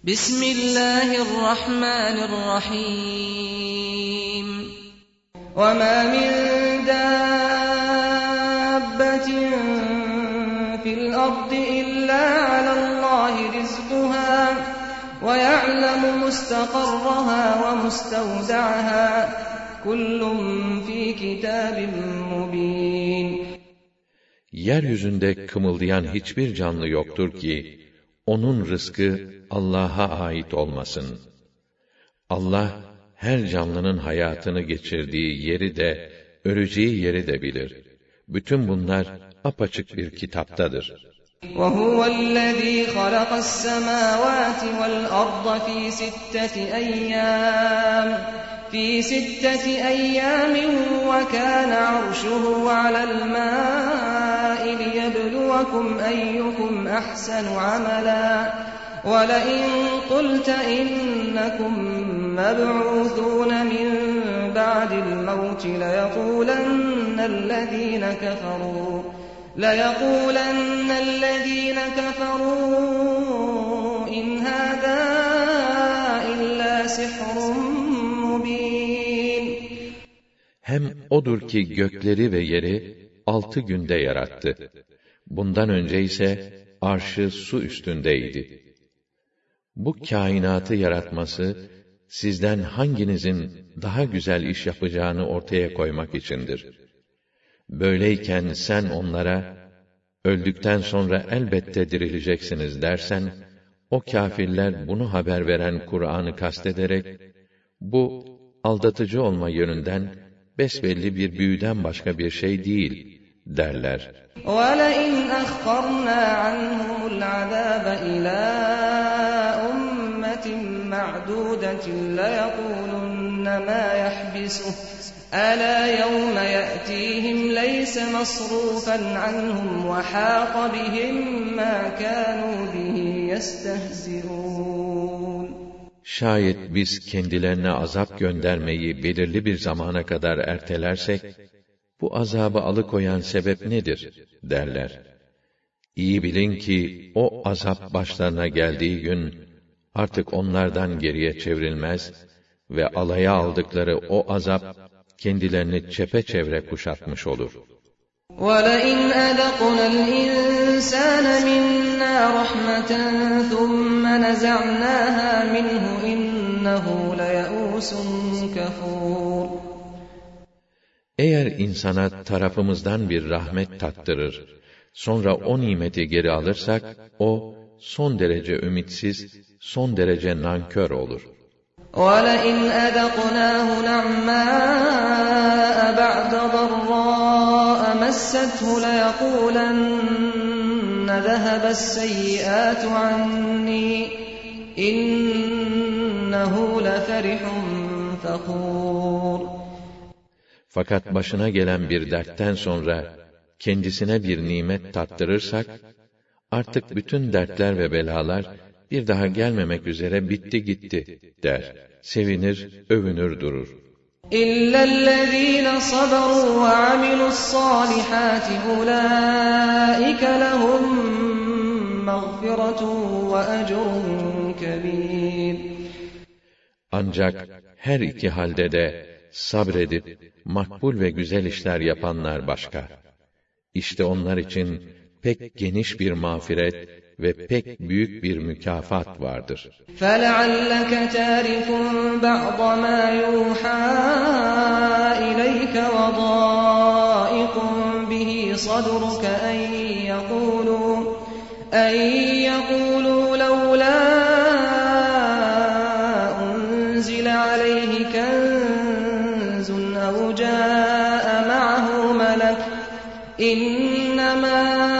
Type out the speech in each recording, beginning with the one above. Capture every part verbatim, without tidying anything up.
Bismillahirrahmanirrahim. Ve ma min dabbetin fil ardi illa alallahi rizquha ve ya'lemu mustaqarraha ve mustevda'aha. Kullun fi kitabin mubin. Yeryüzünde kımıldayan hiçbir canlı yoktur ki, onun rızkı Allah'a ait olmasın. Allah, her canlının hayatını geçirdiği yeri de, öleceği yeri de bilir. Bütün bunlar apaçık bir kitaptadır. وَهُوَ الَّذ۪ي خَلَقَ السَّمَاوَاتِ وَالْأَرْضَ ف۪ي سِتَّةِ اَيَّامٍ فِي سِتَّةِ اَيَّامٍ وَكَانَ عَرْشُهُ عَلَى الْمَاءِ لِيَبْلُوَكُمْ اَيُّكُمْ اَحْسَنُ عَمَلًا وَلَئِنْ قُلْتَ إِنَّكُمْ مَبْعُوثُونَ مِنْ بَعْدِ الْمَوْتِ لَيَقُولَنَّ الَّذ۪ينَ كَفَرُوا لَيَقُولَنَّ الَّذ۪ينَ كَفَرُوا إِنْ هَذَا إِلَّا سِحْرٌ مُبِينٌ. Hem odur ki gökleri ve yeri altı günde yarattı. Bundan önce ise arşı su üstündeydi. Bu kainatı yaratması, sizden hanginizin daha güzel iş yapacağını ortaya koymak içindir. Böyleyken sen onlara, öldükten sonra elbette dirileceksiniz dersen, o kâfirler bunu haber veren Kur'an'ı kastederek, bu aldatıcı olma yönünden besbelli bir büyüden başka bir şey değil derler. وَلَئِنْ أَخَّرْنَا عَنْهُمُ الْعَذَابَ إِلَى أُمَّةٍ مَّعْدُودَةٍ لَيَقُولُنَّ مَا يَحْبِسُهُ أَلَا يَوْمَ يَأْتِيهِمْ لَيْسَ مَصْرُوفًا عَنْهُمْ وَحَاقَ بِهِمْ مَا كَانُوا بِهِ يَسْتَهْزِئُونَ. Şayet biz kendilerine azap göndermeyi belirli bir zamana kadar ertelersek, bu azabı alıkoyan sebep nedir derler. İyi bilin ki o azap başlarına geldiği gün artık onlardan geriye çevrilmez ve alaya aldıkları o azap kendilerini çepeçevre kuşatmış olur. وَلَئِنْ أَذَقْنَا الْإِنْسَانَ مِنَّا رَحْمَةً ثُمَّ نَزَعْنَاهَا مِنْهُ إِنَّهُ لَيَئُوسٌ كَفُورٌ. Eğer insana tarafımızdan bir rahmet tattırır, sonra o nimeti geri alırsak, o son derece ümitsiz, son derece nankör olur. وَلَئِنْ أَذَقْنَاهُ نَعْمَاءَ بَعْدَ ضَرَّاءَ مَسَّتْهُ لَيَقُولَنَّ ذَهَبَ السَّيِّئَاتُ عَنِّي إِنَّهُ لَفَرِحٌ فَخُورٌ. Fakat başına gelen bir dertten sonra kendisine bir nimet tattırırsak, artık bütün dertler ve belalar bir daha gelmemek üzere bitti gitti der. Sevinir, övünür durur. إِلَّا الَّذ۪ينَ صَبَرُوا وَعَمِلُوا الصَّالِحَاتِ أُولَٰئِكَ لَهُمْ مَغْفِرَةٌ وَأَجْرٌ كَب۪يرٌ. Ancak her iki halde de sabredip, makbul ve güzel işler yapanlar başka. İşte onlar için pek geniş bir mağfiret ve pek büyük bir mükafat vardır. فَلَعَلَّكَ تَارِكٌ بَعْضَ مَا يُوحَىٰ إِلَيْكَ وَضَائِقٌ بِهِ صَدْرُكَ أَن يَقُولُوا أَن يَقُولُوا لَوْلَا أُنزِلَ عَلَيْهِ كَنزٌ أَوْ جَاءَ مَعَهُ مَلَكٌ إِنَّمَا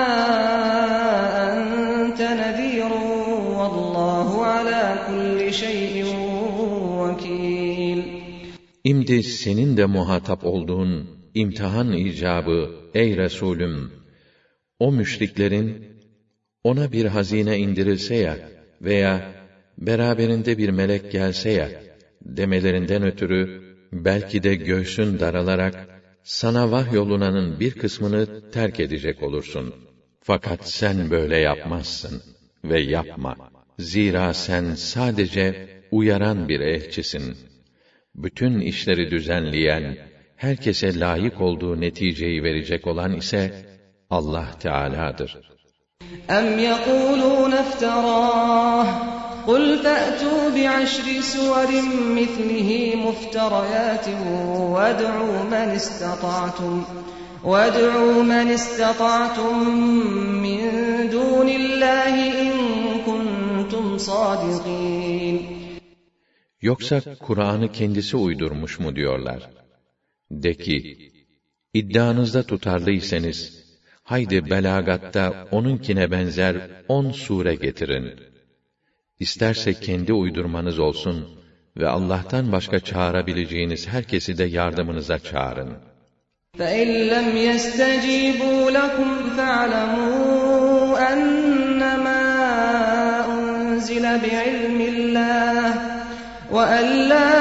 أَنتَ نَذِيرٌ وَاللّٰهُ عَلَى كُلِّ شَيْءٍ وَكِيلٌ. İmdi senin de muhatap olduğun imtihan icabı ey Resulüm, o müşriklerin ona bir hazine indirilse ya veya beraberinde bir melek gelse ya demelerinden ötürü belki de göğsün daralarak sana vahyolunanın bir kısmını terk edecek olursun. Fakat sen böyle yapmazsın ve yapma. Zira sen sadece uyaran bir elçisin. Bütün işleri düzenleyen, herkese layık olduğu neticeyi verecek olan ise Allah Teala'dır. اَمْ يَقُولُونَ افْتَرَاهُ قُلْ فَأْتُوا بِعَشْرِ سُوَرٍ مِثْلِهِ مُفْتَرَيَاتٍ وَادْعُوا مَنِ اسْتَطَعْتُمْ وَادْعُوا مَنِ اسْتَطَعْتُمْ مِنْ دُونِ اللّٰهِ اِنْ كُنْتُمْ صَادِقِينَ. Yoksa Kur'an'ı kendisi uydurmuş mu diyorlar? De ki, iddianızda tutarlıysanız, haydi belagatta onunkine benzer on sure getirin. İsterse kendi uydurmanız olsun ve Allah'tan başka çağırabileceğiniz herkesi de yardımınıza çağırın. فَاِنْ لَمْ يَسْتَجِيبُوا لَكُمْ فَاعْلَمُوا أَنَّمَا أُنْزِلَ بِعِلْمِ اللّٰهِ وَأَنْ لَا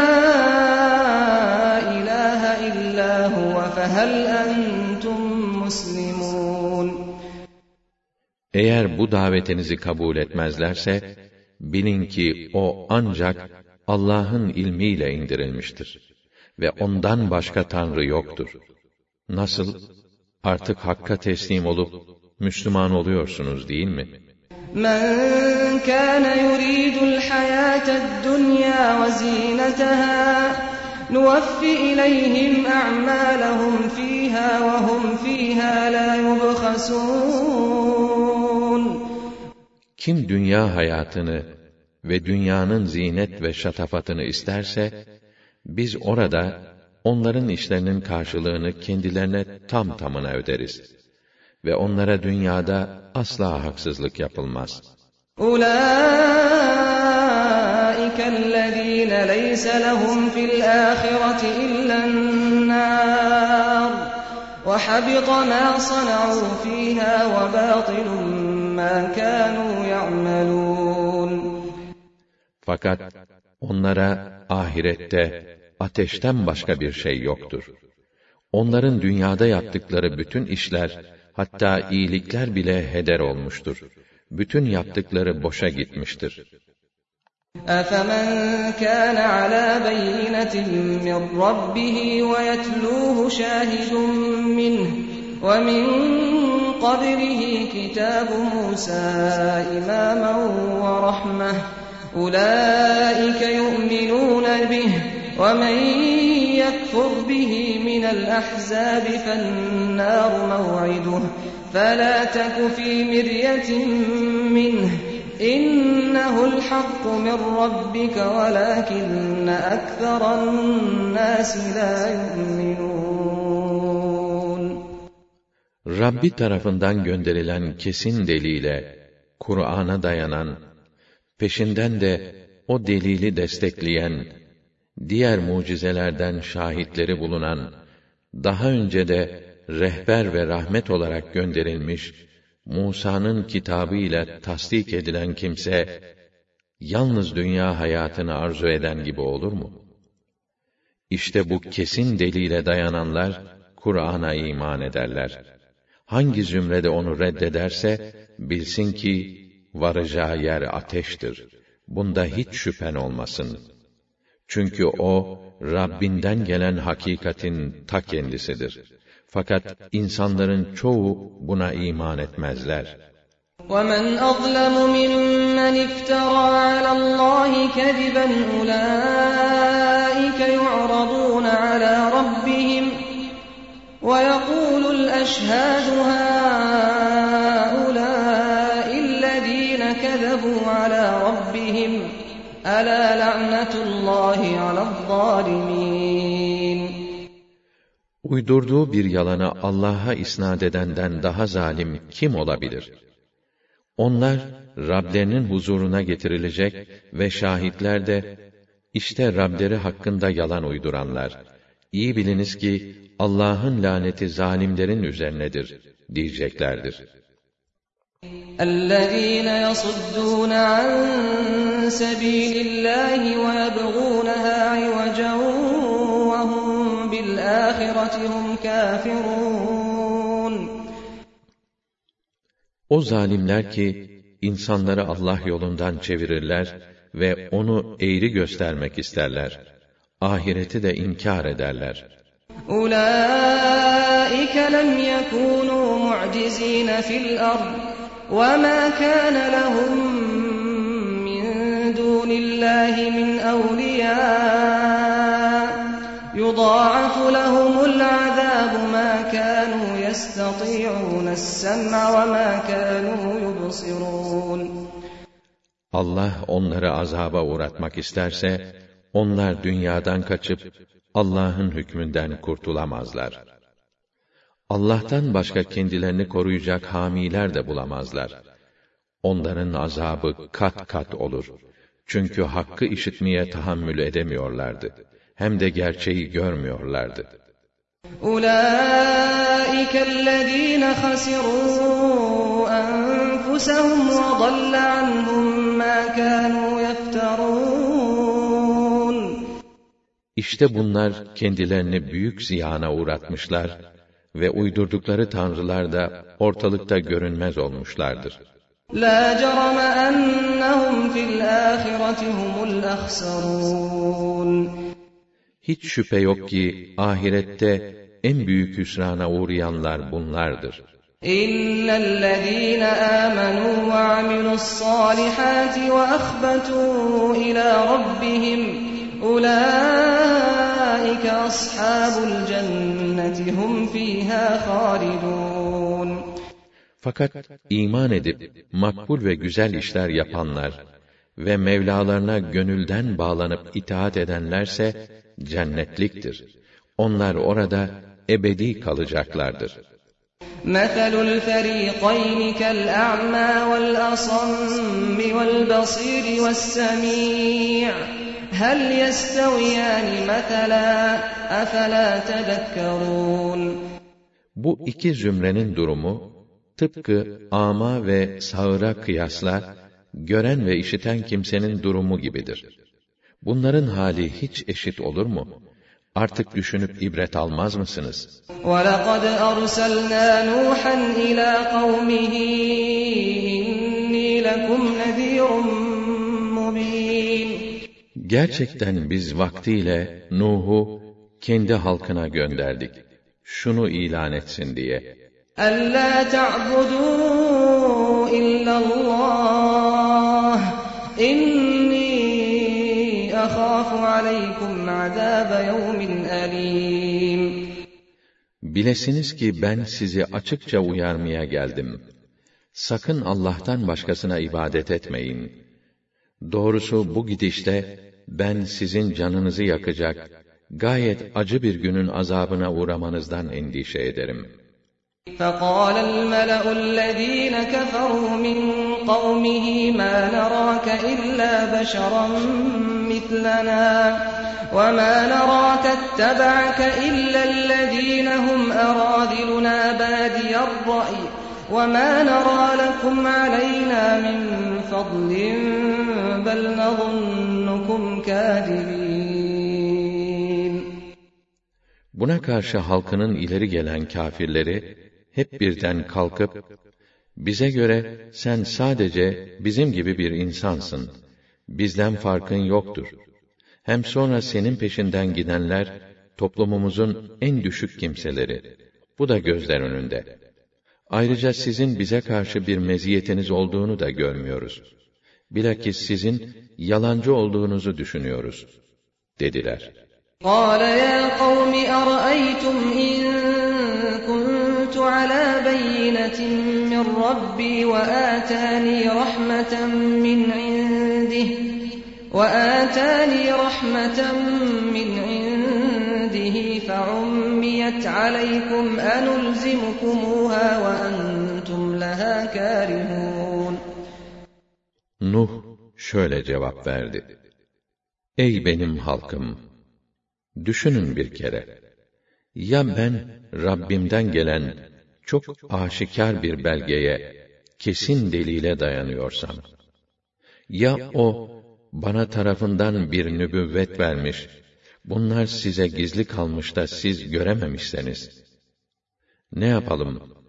إِلَٰهَ إِلَّا هُوَ فَهَلْ أَنْتُمْ مُسْلِمُونَ. Eğer bu davetinizi kabul etmezlerse, bilin ki o ancak Allah'ın ilmiyle indirilmiştir. Ve ondan başka Tanrı yoktur. Nasıl? Artık Hakk'a teslim olup, Müslüman oluyorsunuz değil mi? مَنْ كَانَ يُرِيدُ الْحَيَاةَ الدُّنْيَا وَزِينَتَهَا نُوَفِّ إِلَيْهِمْ أَعْمَالَهُمْ فِيهَا وَهُمْ فِيهَا لَا يُبْخَسُونَ. Kim dünya hayatını ve dünyanın zinet ve şatafatını isterse, biz orada onların işlerinin karşılığını kendilerine tam tamına öderiz. Ve onlara dünyada asla haksızlık yapılmaz. أُولَٰئِكَ الَّذ۪ينَ لَيْسَ لَهُمْ فِي الْآخِرَةِ إِلَّا النَّارُ وَحَبِطَ مَا صَنَعُوا فِيهَا وَبَاطِلٌ مَا كَانُوا يَعْمَلُونَ. Fakat onlara ahirette ateşten başka bir şey yoktur. Onların dünyada yaptıkları bütün işler, hatta iyilikler bile heder olmuştur. Bütün yaptıkları boşa gitmiştir. أَفَمَنْ كَانَ عَلَى بَيِّنَةٍ مِّنْ رَبِّهِ وَيَتْلُوهُ شَاهِدٌ مِّنْهُ وَمِنْ قَبْلِهِ كِتَابُ مُوسَى إِمَامًا وَرَحْمَةً أُولَٰئِكَ يُؤْمِنُونَ بِهِ وَمَنْ يَكْفُرْ بِهِ مِنَ الْأَحْزَابِ فَالنَّارُ مَوْعِدُهُ فَلَا تَكُ فِي مِرْيَةٍ مِّنْهُ إِنَّهُ الْحَقُّ مِنْ رَبِّكَ وَلَكِنَّ أَكْثَرَ النَّاسِ لَا يُؤْمِنُونَ. Rabbi tarafından gönderilen kesin delile, Kur'an'a dayanan, peşinden de o delili destekleyen, diğer mucizelerden şahitleri bulunan, daha önce de rehber ve rahmet olarak gönderilmiş, Musa'nın kitabı ile tasdik edilen kimse, yalnız dünya hayatını arzu eden gibi olur mu? İşte bu kesin delile dayananlar, Kur'an'a iman ederler. Hangi zümrede onu reddederse, bilsin ki, varacağı yer ateştir. Bunda hiç şüphen olmasın. Çünkü o, Rabbinden gelen hakikatin ta kendisidir. Fakat insanların çoğu buna iman etmezler. وَمَنْ أَظْلَمُ مِمَّنِ افْتَرَى عَلَى اللّٰهِ كَذِبًا أُولَٰئِكَ يُعْرَضُونَ عَلَى رَبِّهِمْ وَيَقُولُ الْأَشْهَادُ هَٰؤُلَاءِ الَّذ۪ينَ كَذَبُوا عَلَى رَبِّهِمْ أَلَا لَعْنَةُ اللّٰهِ عَلَى الظَّالِمِينَ. Uydurduğu bir yalanı Allah'a isnad edenden daha zalim kim olabilir? Onlar, Rablerinin huzuruna getirilecek ve şahitler de, işte Rableri hakkında yalan uyduranlar. İyi biliniz ki, Allah'ın laneti zalimlerin üzerinedir, diyeceklerdir. اَلَّذ۪ينَ يَصُدُّونَ عَنْ سَب۪يلِ اللّٰهِ وَيَبْغُونَهَا عِوَجًا وَهُمْ بِالْآخِرَةِ هُمْ كَافِرُونَ. O zalimler ki, insanları Allah yolundan çevirirler ve onu eğri göstermek isterler. Ahireti de inkar ederler. أُولَٰئِكَ لَمْ يَكُونُوا مُعْجِزِينَ فِي الْأَرْضِ وَمَا كَانَ لَهُم مِّن دُونِ اللَّهِ مِنْ أَوْلِيَاءَ يُضَاعَفُ لَهُمُ الْعَذَابُ مَا كَانُوا يَسْتَطِيعُونَ السَّمْعَ وَمَا كَانُوا يُبْصِرُونَ Allah onları azaba uğratmak isterse, onlar dünyadan kaçıp, Allah'ın hükmünden kurtulamazlar. Allah'tan başka kendilerini koruyacak hamiler de bulamazlar. Onların azabı kat kat olur. Çünkü hakkı işitmeye tahammül edemiyorlardı. Hem de gerçeği görmüyorlardı. أُولَٰئِكَ الَّذ۪ينَ خَسِرُوا أَنفُسَهُمْ وَضَلَّ عَنْهُمْ مَا كَانُوا يَفْتَرُونَ İşte bunlar kendilerini büyük ziyana uğratmışlar ve uydurdukları tanrılar da ortalıkta görünmez olmuşlardır. لَا جَرَمَ أَنَّهُمْ فِي الْآخِرَةِ هُمُ الْأَخْسَرُونَ Hiç şüphe yok ki ahirette en büyük hüsrana uğrayanlar bunlardır. إِنَّ الَّذ۪ينَ آمَنُوا وَعَمِلُوا الصَّالِحَاتِ وَأَخْبَتُوا إِلَى رَبِّهِمْ أُولَٰئِكَ أَصْحَابُ الْجَنَّةِ هُمْ ف۪يهَا خَالِدُونَ Fakat iman edip makbul ve güzel işler yapanlar ve Mevlalarına gönülden bağlanıp itaat edenlerse cennetliktir. Onlar orada ebedi kalacaklardır. مَثَلُ الْفَرِيقَيْنِ كَالْأَعْمَى وَالْأَصَمِّ وَالْبَصِيرِ وَالسَّمِيعِ هَلْ يَسْتَوِيَانِ مَثَلًا أَفَلَا تَذَكَّرُونَ Bu iki zümrenin durumu, tıpkı âmâ ve sağıra kıyasla, gören ve işiten kimsenin durumu gibidir. Bunların hali hiç eşit olur mu? Artık düşünüp ibret almaz mısınız? وَلَقَدْ أَرْسَلْنَا نُوحًا إِلَى قَوْمِهِ إِنِّي لَكُمْ نَذ۪يرٌ مُّب۪ينٌ Gerçekten biz vaktiyle Nuh'u kendi halkına gönderdik. Şunu ilan etsin diye. أَلَّا تَعْبُدُوا إِلَّا اللّٰهِ إِنِّي أَخَافُ عَلَيْكُمْ عَذَابَ يَوْمٍ أَلِيمٍ Bilesiniz ki ben sizi açıkça uyarmaya geldim. Sakın Allah'tan başkasına ibadet etmeyin. Doğrusu bu gidişte ben sizin canınızı yakacak, gayet acı bir günün azabına uğramanızdan endişe ederim. فَقَالَ الْمَلَأُ الَّذ۪ينَ كَفَرُوا مِنْ قَوْمِهِ مَا نَرَاكَ إِلَّا بَشَرًا مِثْلَنَا وَمَا نَرَاكَ اتَّبَعَكَ إِلَّا الَّذ۪ينَ هُمْ أَرَاذِلُنَا بَادِيَ الرَّأْيِ وَمَا نَرَى لَكُمْ عَلَيْنَا مِنْ فَضْلٍ بَلْ نَظُنُّكُمْ كَاذِبِينَ Buna karşı halkının ileri gelen kâfirleri hep birden kalkıp, bize göre sen sadece bizim gibi bir insansın, bizden farkın yoktur. Hem sonra senin peşinden gidenler, toplumumuzun en düşük kimseleri. Bu da gözler önünde. Ayrıca sizin bize karşı bir meziyetiniz olduğunu da görmüyoruz. Bilakis sizin yalancı olduğunuzu düşünüyoruz, dediler. قَالَ يَا قَوْمِ أَرَأَيْتُمْ إِن كُنتُ عَلَى بَيِّنَةٍ مِّن رَّبِّي وَآتَانِي رَحْمَةً مِّنْ عِندِهِ وَآتَانِي رَحْمَةً مِّنْ عِندِهِ فَعُمِّيَتْ عَلَيْكُمْ أَنُلْزِمُكُمُوهَا وَأَنْتُمْ لَهَا كَارِهُونَ Nuh şöyle cevap verdi. Ey benim halkım! Düşünün bir kere. Ya ben Rabbimden gelen çok aşikar bir belgeye, kesin delile dayanıyorsam, ya o bana tarafından bir nübüvvet vermiş, bunlar size gizli kalmış da siz görememişseniz, ne yapalım?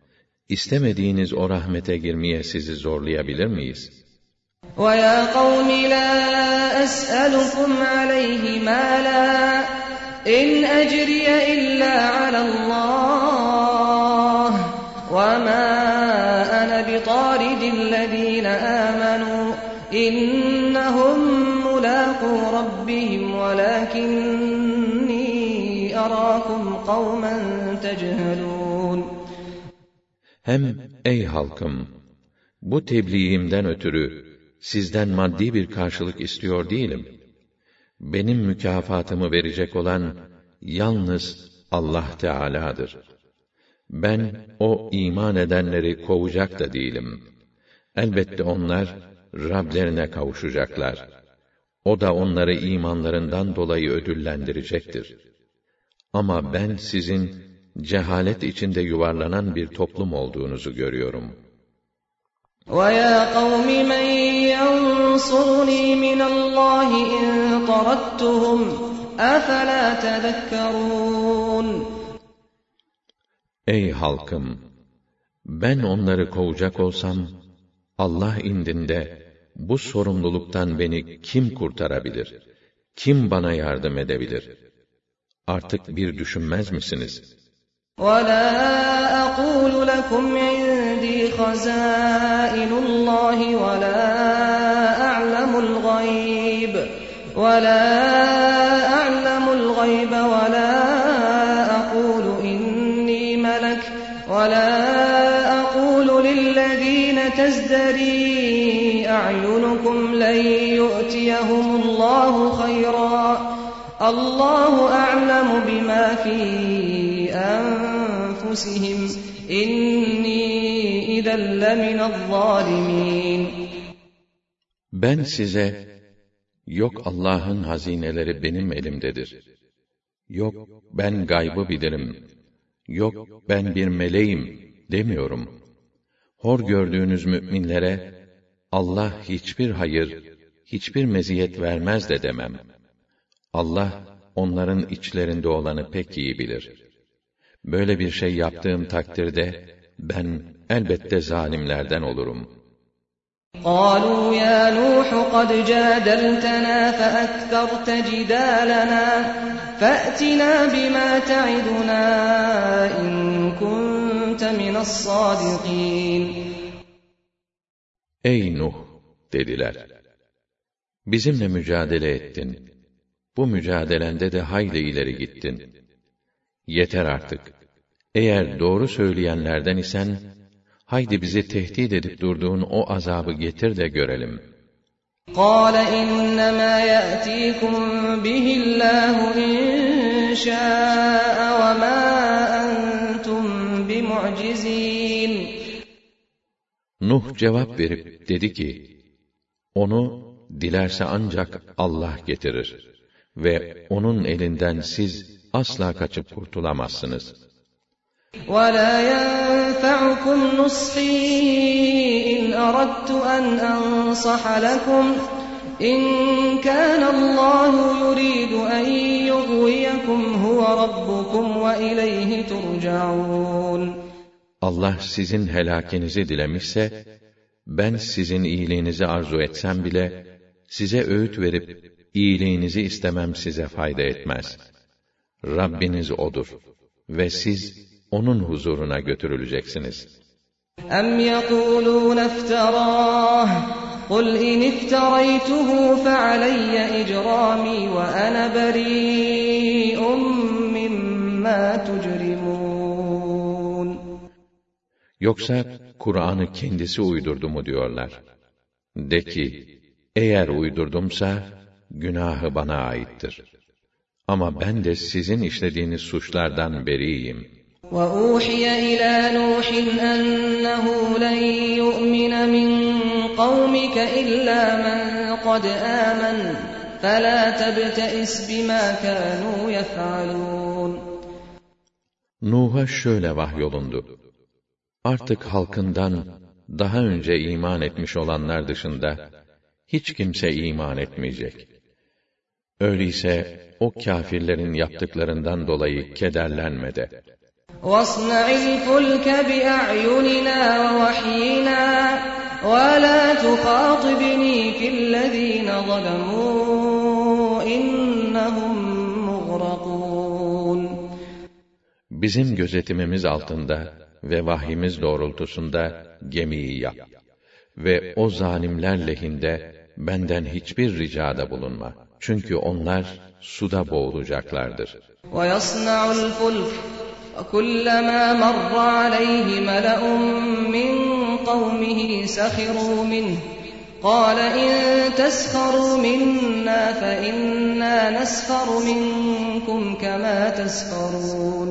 istemediğiniz o rahmete girmeye sizi zorlayabilir miyiz? وَيَا قَوْمِ لَا أَسْأَلُكُمْ عَلَيْهِ مَالًا إِنْ أَجْرِيَ إِلَّا عَلَى اللَّهِ وَمَا أَنَا بِطَارِدِ الَّذِينَ آمَنُوا إِنَّهُمْ مُلَاقُو رَبِّهِمْ وَلَكِنِّي أَرَاكُمْ قَوْمًا تَجْهَلُونَ. Hem ey halkım, bu tebliğimden ötürü sizden maddi bir karşılık istiyor değilim. Benim mükafatımı verecek olan yalnız Allah Teala'dır. Ben o iman edenleri kovacak da değilim. Elbette onlar Rablerine kavuşacaklar. O da onları imanlarından dolayı ödüllendirecektir. Ama ben sizin cehalet içinde yuvarlanan bir toplum olduğunuzu görüyorum. وَيَا قَوْمِ مَنْ يَنْصُرُنِي مِنَ اللّٰهِ إِنْ طَرَدتُّهُمْ أَفَلَا تَذَكَّرُونَ. Ey halkım! Ben onları kovacak olsam, Allah indinde bu sorumluluktan beni kim kurtarabilir? Kim bana yardım edebilir? Artık bir düşünmez misiniz? وَلَا أَقُولُ لَكُمْ عِنْدِي خَزَائِنُ اللَّهِ وَلَا أَعْلَمُ الْغَيْبَ وَلَا أَعْلَمُ الْغَيْبَ وَلَا أَقُولُ إِنِّي مَلَكٌ وَلَا أَقُولُ لِلَّذِينَ تَزْدَرِي أَعْيُنُكُمْ لَنْ يُؤْتِيَهُمُ اللَّهُ خَيْرًا اللَّهُ أَعْلَمُ بِمَا فِي أَنفُسِهِمْ إِنِّي إِذًا لَّمِنَ الظَّالِمِينَ. Ben size, yok Allah'ın hazineleri benim elimdedir, yok ben gaybı bilirim, yok ben bir meleğim demiyorum. Hor gördüğünüz müminlere, Allah hiçbir hayır, hiçbir meziyet vermez de demem. Allah, onların içlerinde olanı pek iyi bilir. Böyle bir şey yaptığım takdirde, ben elbette zalimlerden olurum. قَالُوا يَا نُوحُ قَدْ جَادَلْتَنَا فَأَكْثَرْتَ جِدَالَنَا فَأْتِنَا بِمَا تَعِدُنَا إِن كُنتَ مِنَ الصَّادِقِينَ. Ey Nuh! Dediler. Bizimle mücadele ettin. Bu mücadelende de hayli ileri gittin. Yeter artık. Eğer doğru söyleyenlerden isen, haydi bizi tehdit edip durduğun o azabı getir de görelim. قَالَ إِنَّمَا يَأْتِيكُمْ بِهِ اللّٰهُ إِنْ شَاءَ وَمَا أَنْتُمْ بِمُعْجِزِينَ. Nuh cevap verip dedi ki, onu dilerse ancak Allah getirir ve onun elinden siz asla kaçıp kurtulamazsınız. وَلَا يَنْفَعُكُمْ نُصْحِي إِنْ أَرَدْتُ أَنْ أَنْصَحَ لَكُمْ إِنْ كَانَ اللَّهُ يُرِيدُ أَنْ يُغْوِيَكُمْ هُوَ رَبُّكُمْ وَإِلَيْهِ تُرْجَعُونَ. Allah sizin helakinizi dilemişse, ben sizin iyiliğinizi arzu etsem bile, size öğüt verip iyiliğinizi istemem size fayda etmez. Rabbiniz O'dur ve siz onun huzuruna götürüleceksiniz. أَمْ يَقُولُونَ افْتَرَاهُ قُلْ إِنِ افْتَرَيْتُهُ فَعَلَيَّ إِجْرَامِي وَأَنَا بَرِيءٌ مِّمَّا تُجْرِمُونَ. Yoksa Kur'an'ı kendisi uydurdu mu diyorlar. De ki, eğer uydurdumsa günahı bana aittir. Ama ben de sizin işlediğiniz suçlardan beriyim. وَأُوحِيَ إِلَى نُوحٍ أَنَّهُ لَنْ يُؤْمِنَ مِنْ قَوْمِكَ إِلَّا مَنْ قَدْ آمَنَ فَلَا تَبْتَئِسْ بِمَا كَانُوا يَفْعَلُونَ. Nuh'a şöyle vahyolundu. Artık halkından daha önce iman etmiş olanlar dışında hiç kimse iman etmeyecek. Öyleyse o kâfirlerin yaptıklarından dolayı kederlenme de. وَاصْنَعِ الْفُلْكَ بِأَعْيُنِنَا وَوَحْيِنَا وَلَا تُخَاطِبْنِي فِي الَّذِينَ ظَلَمُوا إِنَّهُمْ مُغْرَقُونَ. Bizim gözetimimiz altında ve vahyimiz doğrultusunda gemiyi yap ve o zalimler lehinde benden hiçbir ricada bulunma. Çünkü onlar suda boğulacaklardır. وَيَصْنَعُ الْفُلْكَ وَكُلَّمَا مَرَّ عَلَيْهِ مَلَأٌ مِّن قَوْمِهِ سَخِرُوا مِنْهُ قَالَ إِن تَسْخَرُوا مِنَّا فَإِنَّا نَسْخَرُ مِنكُمْ كَمَا تَسْخَرُونَ.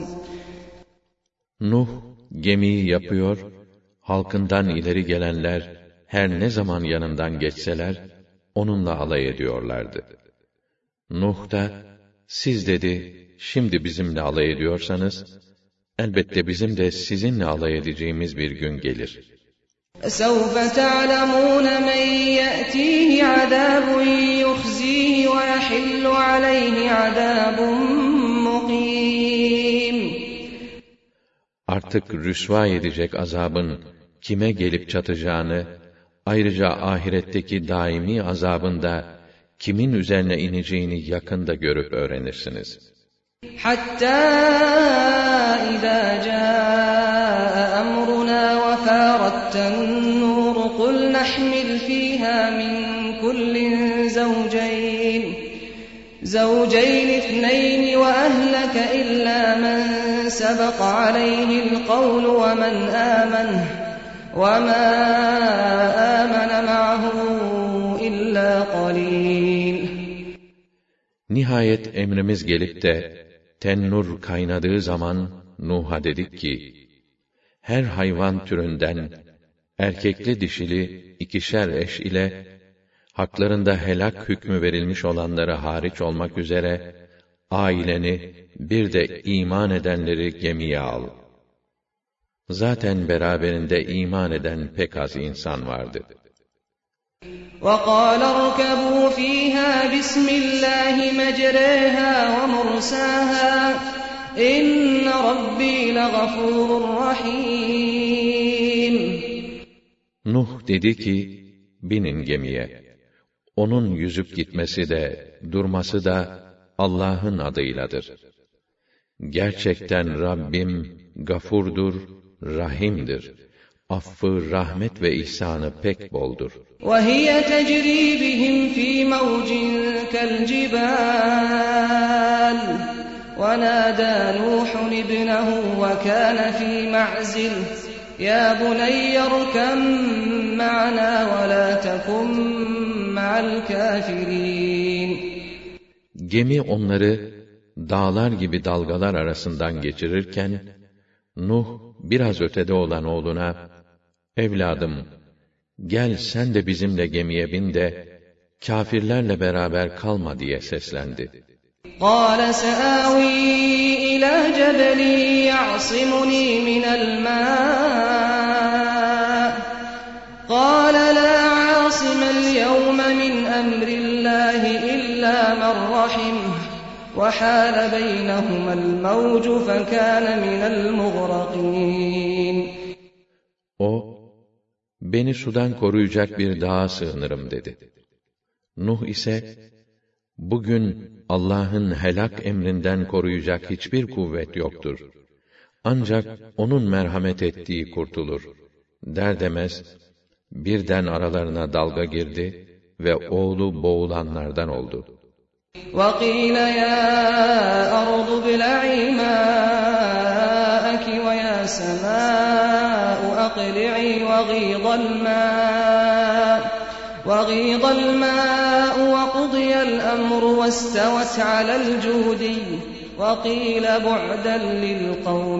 Nuh gemiyi yapıyor, halkından ileri gelenler her ne zaman yanından geçseler onunla alay ediyorlardı. Nuh da, siz dedi, şimdi bizimle alay ediyorsanız, elbette bizim de sizinle alay edeceğimiz bir gün gelir. سَوْفَ تَعْلَمُونَ مَنْ يَأْتِيهِ عَذَابٌ يُخْزِيهِ وَيَحِلُّ عَلَيْهِ عَذَابٌ مُقِيمٌ. Artık rüsva edecek azabın kime gelip çatacağını, ayrıca ahiretteki daimi azabın da kimin üzerine ineceğini yakında görüp öğrenirsiniz. Hatta izâ câe emrunâ ve fâratten-nur kul nahmil fîhâ min kullin zawceyn zawceyn ithneyn ve ehleke illâ men sebeqa aleyhi'l kavlu ve men âmene ve mâ âmene ma'ahu illâ qalîl. Nihayet emrimiz gelip de tennur kaynadığı zaman Nuh'a dedik ki, her hayvan türünden erkekli dişili ikişer eş ile haklarında helak hükmü verilmiş olanları hariç olmak üzere aileni bir de iman edenleri gemiye al. Zaten beraberinde iman eden pek az insan vardı. وَقَالَ ارْكَبُوا فِيهَا بِسْمِ اللّٰهِ مَجْرَاهَا وَمُرْسَاهَا اِنَّ رَبِّي لَغَفُورٌ رَحِيمٌ. Nuh dedi ki, binin gemiye. Onun yüzüp gitmesi de, durması da Allah'ın adıyladır. Gerçekten Rabbim gafurdur, rahimdir. Affı, rahmet ve ihsanı pek boldur. وَهِيَ تَجْرِي بِهِمْ فِي مَوْجٍ كَالْجِبَالِ وَنَادَى نُوحٌ ابْنَهُ وَكَانَ فِي مَعْزِلٍ يَا بُنَيَّ ارْكَبْ مَعَنَا وَلَا تَكُنْ مَعَ الْكَافِرِينَ. Gemi onları dağlar gibi dalgalar arasından geçirirken, Nuh biraz ötede olan oğluna, evladım, gel sen de bizimle gemiye bin de, kâfirlerle beraber kalma diye seslendi. قَالَ سَآوِي إِلَى جَبَلٍ يَعْصِمُنِي مِنَ الْمَاءِ قَالَ لَا عَاصِمَ الْيَوْمَ مِنْ أَمْرِ اللّٰهِ إِلَّا مَنْ رَحِمَهُ وَحَالَ بَيْنَهُمَا الْمَوْجُ فَكَانَ مِنَ الْمُغْرَقِينَ. O, beni sudan koruyacak bir dağa sığınırım dedi. Nuh ise, bugün Allah'ın helak emrinden koruyacak hiçbir kuvvet yoktur. Ancak onun merhamet ettiği kurtulur. Der demez, birden aralarına dalga girdi ve oğlu boğulanlardan oldu. وَقِيلَ يَا أَرْضُ ابْلَعِي مَاءَكِ وَيَا سَمَاءُ أَقْلِعِي وَغِيضَ الْمَاءُ وَغِيضَ الْمَاءُ وَقُضِيَ الْأَمْرُ وَاسْتَوَتْ عَلَى الْجُودِيِّ وَقِيلَ بُعْدًا لِلْقَوْمِ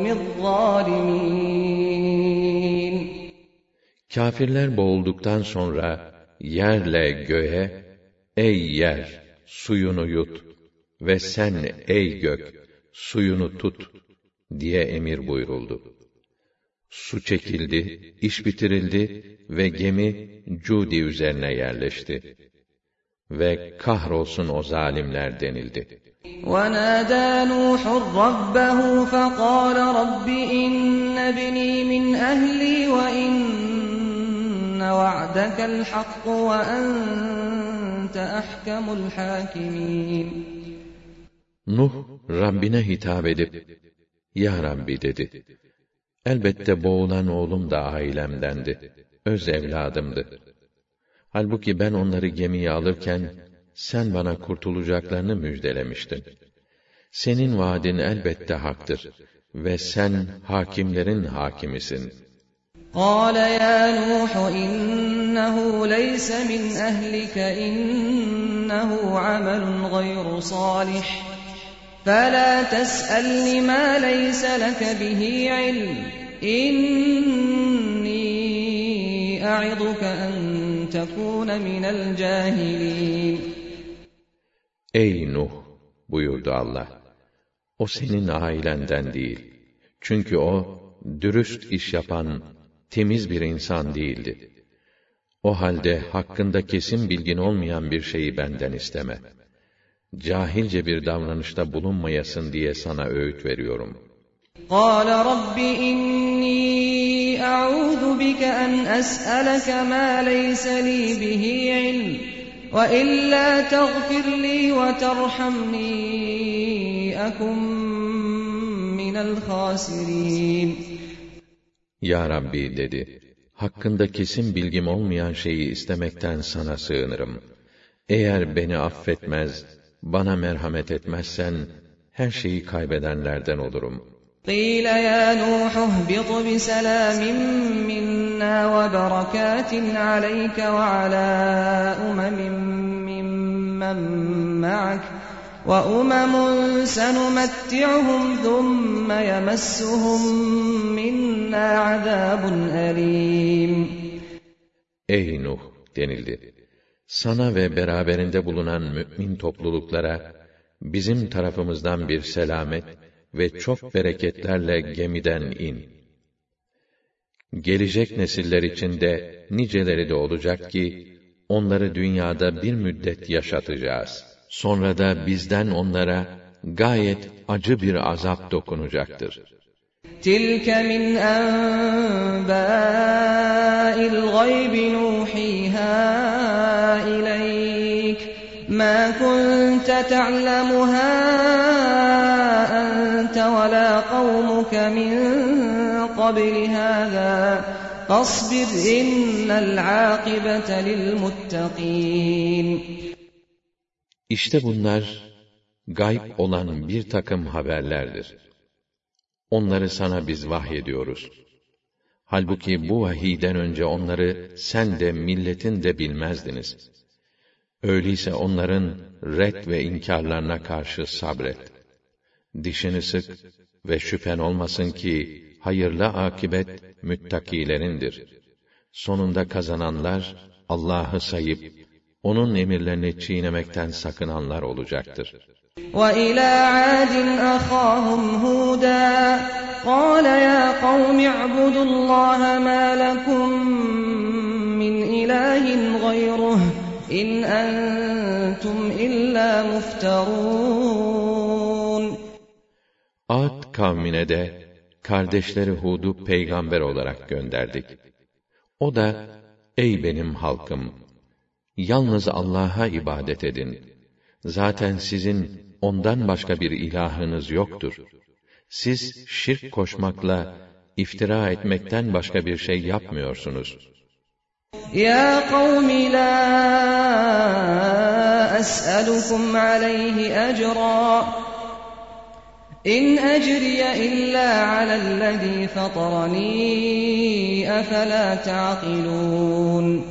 الظَّالِمِينَ. Kâfirler boğulduktan sonra yerle göğe, ey yer, suyunu yut ve sen ey gök, suyunu tut diye emir buyuruldu. Su çekildi, iş bitirildi ve gemi Cudi üzerine yerleşti. ve kahrolsun o zalimler denildi. وَنَادَى نُوحٌ رَبَّهُ فَقَالَ رَبِّ إِنَّ ابْنِي مِنْ أَهْلِي وَإِنَّ وَعْدَكَ الْحَقُّ وَأَنْتَ أَحْكَمُ الْحَاكِمِينَ. Nuh Rabbine hitap edip, Ya Rabbi dedi, elbette boğulan oğlum da ailemdendi, öz evladımdı. Halbuki ben onları gemiye alırken, sen bana kurtulacaklarını müjdelemiştin. Senin vaadin elbette haktır ve sen hakimlerin hakimisin. قَالَ يَا نُوحُ إِنَّهُ لَيْسَ مِنْ أَهْلِكَ إِنَّهُ عَمَلٌ غَيْرُ صَالِحٍ فَلَا تَسْأَلْنِ مَا لَيْسَ لَكَ بِهِ عِلْمٌ إِنِّي أَعِظُكَ أَنْ تَكُونَ مِنَ الْجَاهِلِينَ. Ey Nuh! Buyurdu Allah. O senin ailenden değil. Çünkü o, dürüst iş yapan, temiz bir insan değildi. O halde hakkında kesin bilgin olmayan bir şeyi benden isteme. Cahilce bir davranışta bulunmayasın diye sana öğüt veriyorum. قَالَ رَبِّ إِنِّي أَعُوذُ بِكَ أَنْ أَسْأَلَكَ مَا لَيْسَ لِي بِهِ عِلْمٌ وَإِلَّا تَغْفِرْ لِي وَتَرْحَمْنِي أَكُنْ مِنَ الْخَاسِرِينَ. Ya Rabbi dedi, hakkında kesin bilgim olmayan şeyi istemekten sana sığınırım. Eğer beni affetmez, bana merhamet etmezsen, her şeyi kaybedenlerden olurum. قِيلَ يَا نُوحُ اهْبِطْ بِسَلَامٍ مِّنَّا وَبَرَكَاتٍ عَلَيْكَ وَعَلَى أُمَمٍ مِّمَّن مَّعَكَ وَأُمَمٌ سَنُمَتِّعُهُمْ ثُمَّ يَمَسُّهُم مِّنَّا عَذَابٌ أَلِيمٌ. Ey Nuh denildi. Sana ve beraberinde bulunan mümin topluluklara bizim tarafımızdan bir selamet ve çok bereketlerle gemiden in. Gelecek nesiller içinde niceleri de olacak ki onları dünyada bir müddet yaşatacağız. Sonra da bizden onlara gayet acı bir azap dokunacaktır. تِلْكَ مِنْ أَنْبَاءِ الْغَيْبِ نُوحِيهَا إِلَيْكَ مَا كُنْتَ تَعْلَمُهَا أَنْتَ وَلَا قَوْمُكَ مِنْ قَبْلِ هَذَا فَاصْبِرْ إِنَّ الْعَاقِبَةَ لِلْمُتَّقِينَ. İşte bunlar gayb olan bir takım haberlerdir. Onları sana biz vahyediyoruz. Halbuki bu vahiyden önce onları sen de milletin de bilmezdiniz. Öyleyse onların ret ve inkarlarına karşı sabret. Dişini sık ve şüphen olmasın ki hayırlı akibet müttakilerindir. Sonunda kazananlar Allah'ı sayıp onun emirlerini çiğnemekten sakınanlar olacaktır. وَإِلَى عَادٍ أَخَاهُمْ هُودًا قَالَ يَا قَوْمِ اعْبُدُوا اللَّهَ مَا لَكُمْ مِنْ إِلَٰهٍ غَيْرُهُ إِنْ أَنْتُمْ إِلَّا مُفْتَرُونَ. Ad kavmine de kardeşleri Hud'u peygamber olarak gönderdik. O da, ey benim halkım! Yalnız Allah'a ibadet edin. Zaten sizin ondan başka bir ilahınız yoktur. Siz şirk koşmakla, iftira etmekten başka bir şey yapmıyorsunuz. Ya kavmi la es'elukum aleyhi ecra. İn ecriye illa alellezî fatarani efela ta'qilûn.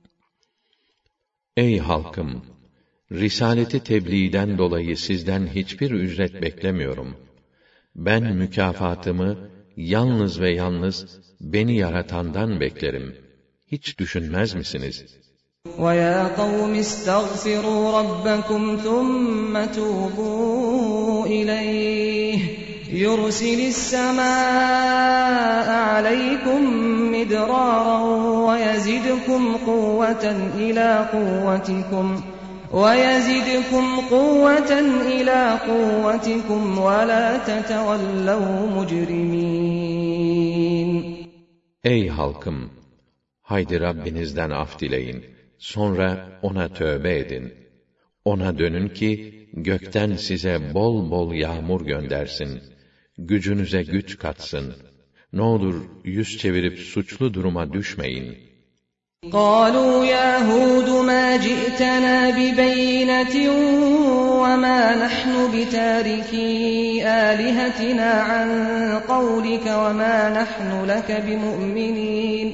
Ey halkım! Risaleti tebliğden dolayı sizden hiçbir ücret beklemiyorum. Ben mükafatımı yalnız ve yalnız beni yaratandan beklerim. Hiç düşünmez misiniz? وَيَا قَوْمِ اسْتَغْفِرُوا رَبَّكُمْ ثُمَّ تُوبُوا إِلَيْهِ يُرْسِلِ السَّمَاءَ عَلَيْكُمْ مِدْرَارًا وَيَزِدْكُمْ قُوَّةً إِلَى قُوَّتِكُمْ وَيَزِدْكُمْ قُوَّةً إِلَى قُوَّتِكُمْ وَلَا تَتَوَلَّوْا مُجْرِمِينَ. Ey halkım! Haydi Rabbinizden af dileyin. Sonra ona tövbe edin. Ona dönün ki, gökten size bol bol yağmur göndersin. Gücünüze güç katsın. Ne olur yüz çevirip suçlu duruma düşmeyin. قَالُوا يَا هُودُ مَا جِئْتَنَا بِبَيِّنَةٍ وَمَا نَحْنُ بِتَارِكِي آلِهَتِنَا عَنْ قَوْلِكَ وَمَا نَحْنُ لَكَ بِمُؤْمِنِينَ.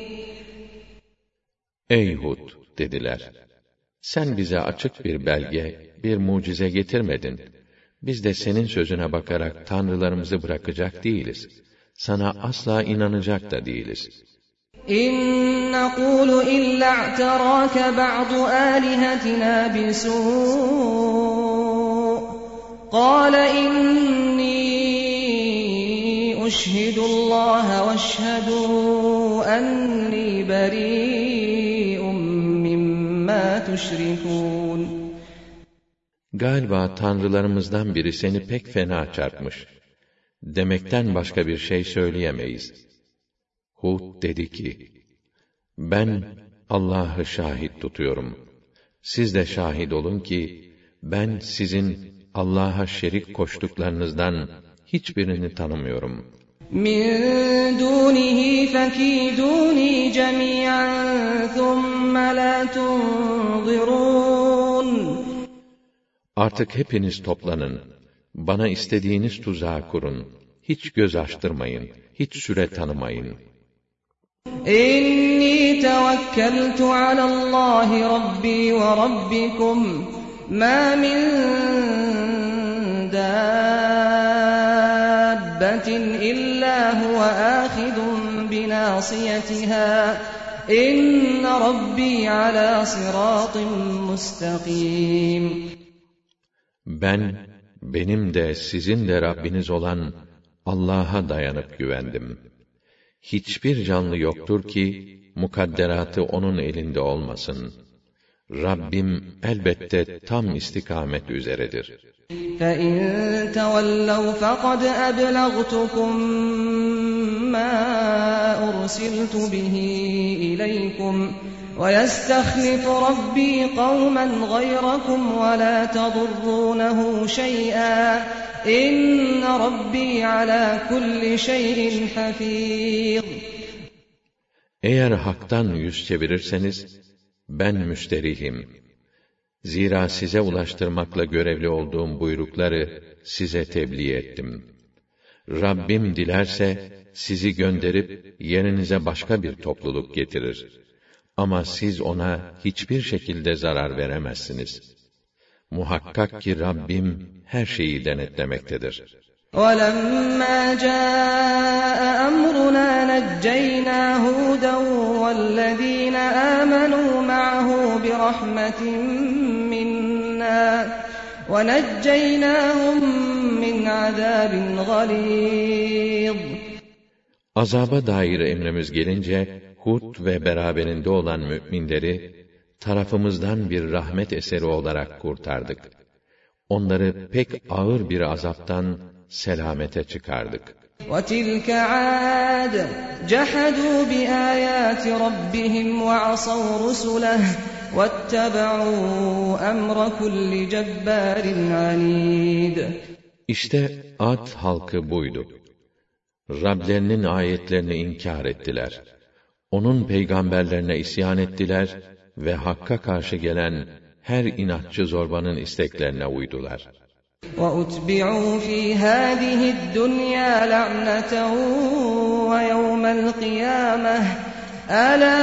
Ey Hud! Dediler. Sen bize açık bir belge, bir mucize getirmedin. Biz de senin sözüne bakarak tanrılarımızı bırakacak değiliz. Sana asla inanacak da değiliz. İn naqulu illa i'taraka ba'du alihatina bisu' qala inni ushhidullaha veşhedû enni beri'un mimma tuşrikûn. Galiba tanrılarımızdan biri seni pek fena çarpmış. Demekten başka bir şey söyleyemeyiz. Hud dedi ki, ben Allah'ı şahit tutuyorum. Siz de şahit olun ki, ben sizin Allah'a şerik koştuklarınızdan hiçbirini tanımıyorum. Min dunihi fakiduni cemi'an thumma la tunzirun. Artık hepiniz toplanın. Bana istediğiniz tuzağı kurun. Hiç göz açtırmayın. Hiç süre tanımayın. İnni tevekkeltu alallahi rabbi ve rabbikum ma min dabbetin illa huve âhidun binâsiyetiha inne rabbi alâ sıratın mustakîm. Ben, benim de sizin de Rabbiniz olan Allah'a dayanıp güvendim. Hiçbir canlı yoktur ki, mukadderatı onun elinde olmasın. Rabbim elbette tam istikamet üzeredir. فَاِنْ تَوَلَّوْا فَقَدْ أَبْلَغْتُكُمْ مَا أُرْسِلْتُ بِهِ إِلَيْكُمْ وَيَسْتَخْلِفُ رَبِّي قَوْمًا غَيْرَكُمْ وَلَا تَضُرُّونَهُ شَيْئًا İnne Rabbi ala kulli şeyin hafîz. Eğer haktan yüz çevirirseniz, ben müsterihim. Zira size ulaştırmakla görevli olduğum buyrukları size tebliğ ettim. Rabbim dilerse, sizi gönderip yerinize başka bir topluluk getirir. Ama siz ona hiçbir şekilde zarar veremezsiniz. Muhakkak ki Rabbim her şeyi denetlemektedir. وَلَمَّا جَاءَ أَمْرُنَا نَجَّيْنَا هُودًا وَالَّذِينَ آمَنُوا مَعَهُ بِرَحْمَةٍ مِنَّا وَنَجَّيْنَاهُمْ مِنْ عَذَابٍ غَلِيظٍ. Azaba dair emrimiz gelince, Hud ve beraberinde olan müminleri, tarafımızdan bir rahmet eseri olarak kurtardık. Onları pek ağır bir azaptan selamete çıkardık. وَتِلْكَ عَادٌ جَحَدُوا بِآيَاتِ رَبِّهِمْ وَعَصَوْا رُسُلَهُ وَاتَّبَعُوا أَمْرَ كُلِّ جَبَّارٍ عَنِيدٍ. İşte Ad halkı buydu. Rablerinin ayetlerini inkar ettiler. Onun peygamberlerine isyan ettiler ve Hakk'a karşı gelen her inatçı zorbanın isteklerine uydular. وَأُتْبِعُوا فِي هَذِهِ الدُّنْيَا لَعْنَةً وَيَوْمَ الْقِيَامَةِ أَلَا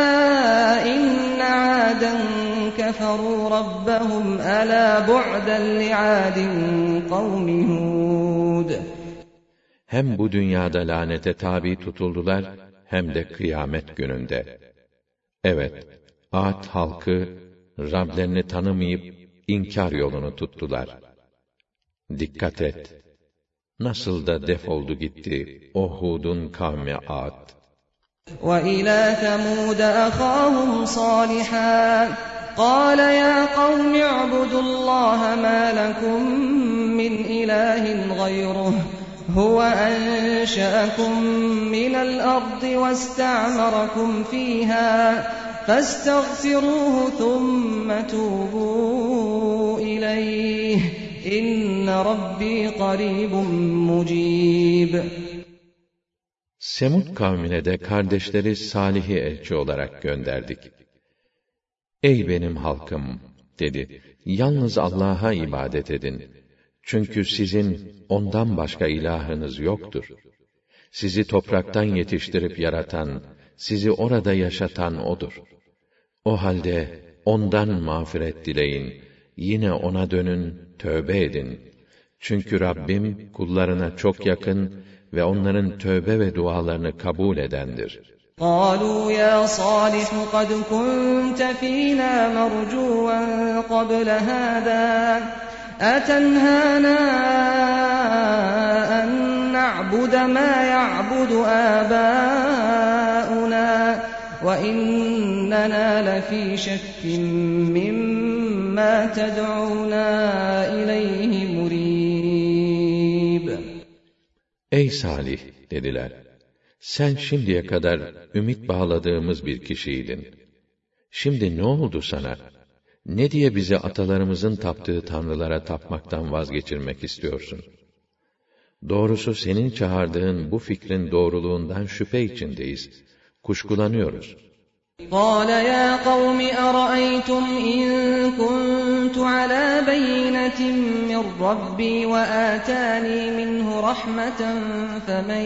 إِنَّ عَادًا كَفَرُوا رَبَّهُمْ أَلَا بُعْدًا لِعَادٍ قَوْمِ هُودٍ. Hem bu dünyada lanete tabi tutuldular, hem de kıyamet gününde. Evet, Ad halkı, Rablerini tanımayıp, inkar yolunu tuttular. Dikkat et! Nasıl da defoldu gitti o Hud'un kavmi Ad. وَإِلَى ثَمُودَ أَخَاهُمْ صَالِحًا قال يا قوم اعبدوا الله ما لكم من إله غيره هو أنشأكم من الأرض واستعمركم فيها فاستغفروه ثم توبوا إليه إن ربي قريب مجيب. Semud kavmine de kardeşleri Salih'i elçi olarak gönderdik. Ey benim halkım, dedi, yalnız Allah'a ibadet edin. Çünkü sizin ondan başka ilahınız yoktur. Sizi topraktan yetiştirip yaratan, sizi orada yaşatan O'dur. O halde ondan mağfiret dileyin, yine O'na dönün, tövbe edin. Çünkü Rabbim kullarına çok yakın ve onların tövbe ve dualarını kabul edendir. قالوا يا صالح قد كنت فينا مرجوا قبل هذا أتنهانا أن نعبد ما يعبد آباؤنا وإننا لفي شك مما تدعونا إليه مريب. Ey Salih, dediler, sen şimdiye kadar ümit bağladığımız bir kişiydin. Şimdi ne oldu sana? Ne diye bizi atalarımızın taptığı tanrılara tapmaktan vazgeçirmek istiyorsun? Doğrusu senin çağırdığın bu fikrin doğruluğundan şüphe içindeyiz. Kuşkulanıyoruz. قال يا قوم أرأيتم إن كنت على بينة من ربي وآتاني منه رحمة فمن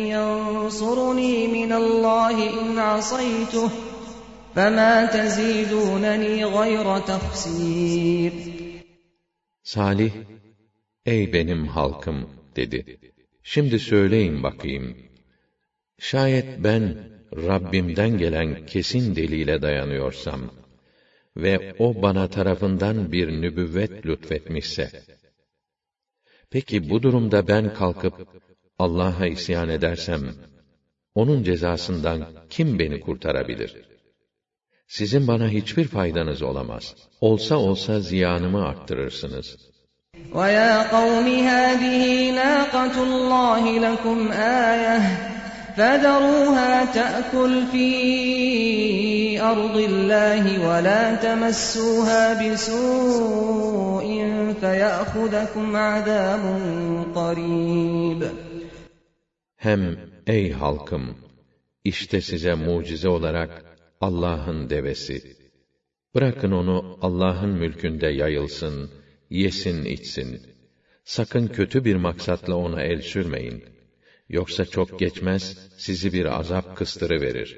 ينصرني من الله إن عصيته فما تزيدونني غير تخسير. Salih, ey benim halkım, dedi. Şimdi söyleyin bakayım. Şayet ben Rabbimden gelen kesin delile dayanıyorsam ve o bana tarafından bir nübüvvet lütfetmişse, peki bu durumda ben kalkıp Allah'a isyan edersem, onun cezasından kim beni kurtarabilir? Sizin bana hiçbir faydanız olamaz. Olsa olsa ziyanımı arttırırsınız. وَيَا قَوْمِ هَٰذِهِ نَاقَةُ اللّٰهِ لَكُمْ آيَةً فَذَرُوهَا تَأْكُلْ فِي أَرْضِ اللّٰهِ وَلَا تَمَسُّوهَا بِسُوءٍ فَيَأْخُذَكُمْ عَذَابٌ قَرِيبٌ. Hem ey halkım, işte size mucize olarak Allah'ın devesi. Bırakın onu Allah'ın mülkünde yayılsın, yesin içsin. Sakın kötü bir maksatla ona el sürmeyin. Yoksa çok geçmez sizi bir azap kıstırıverir.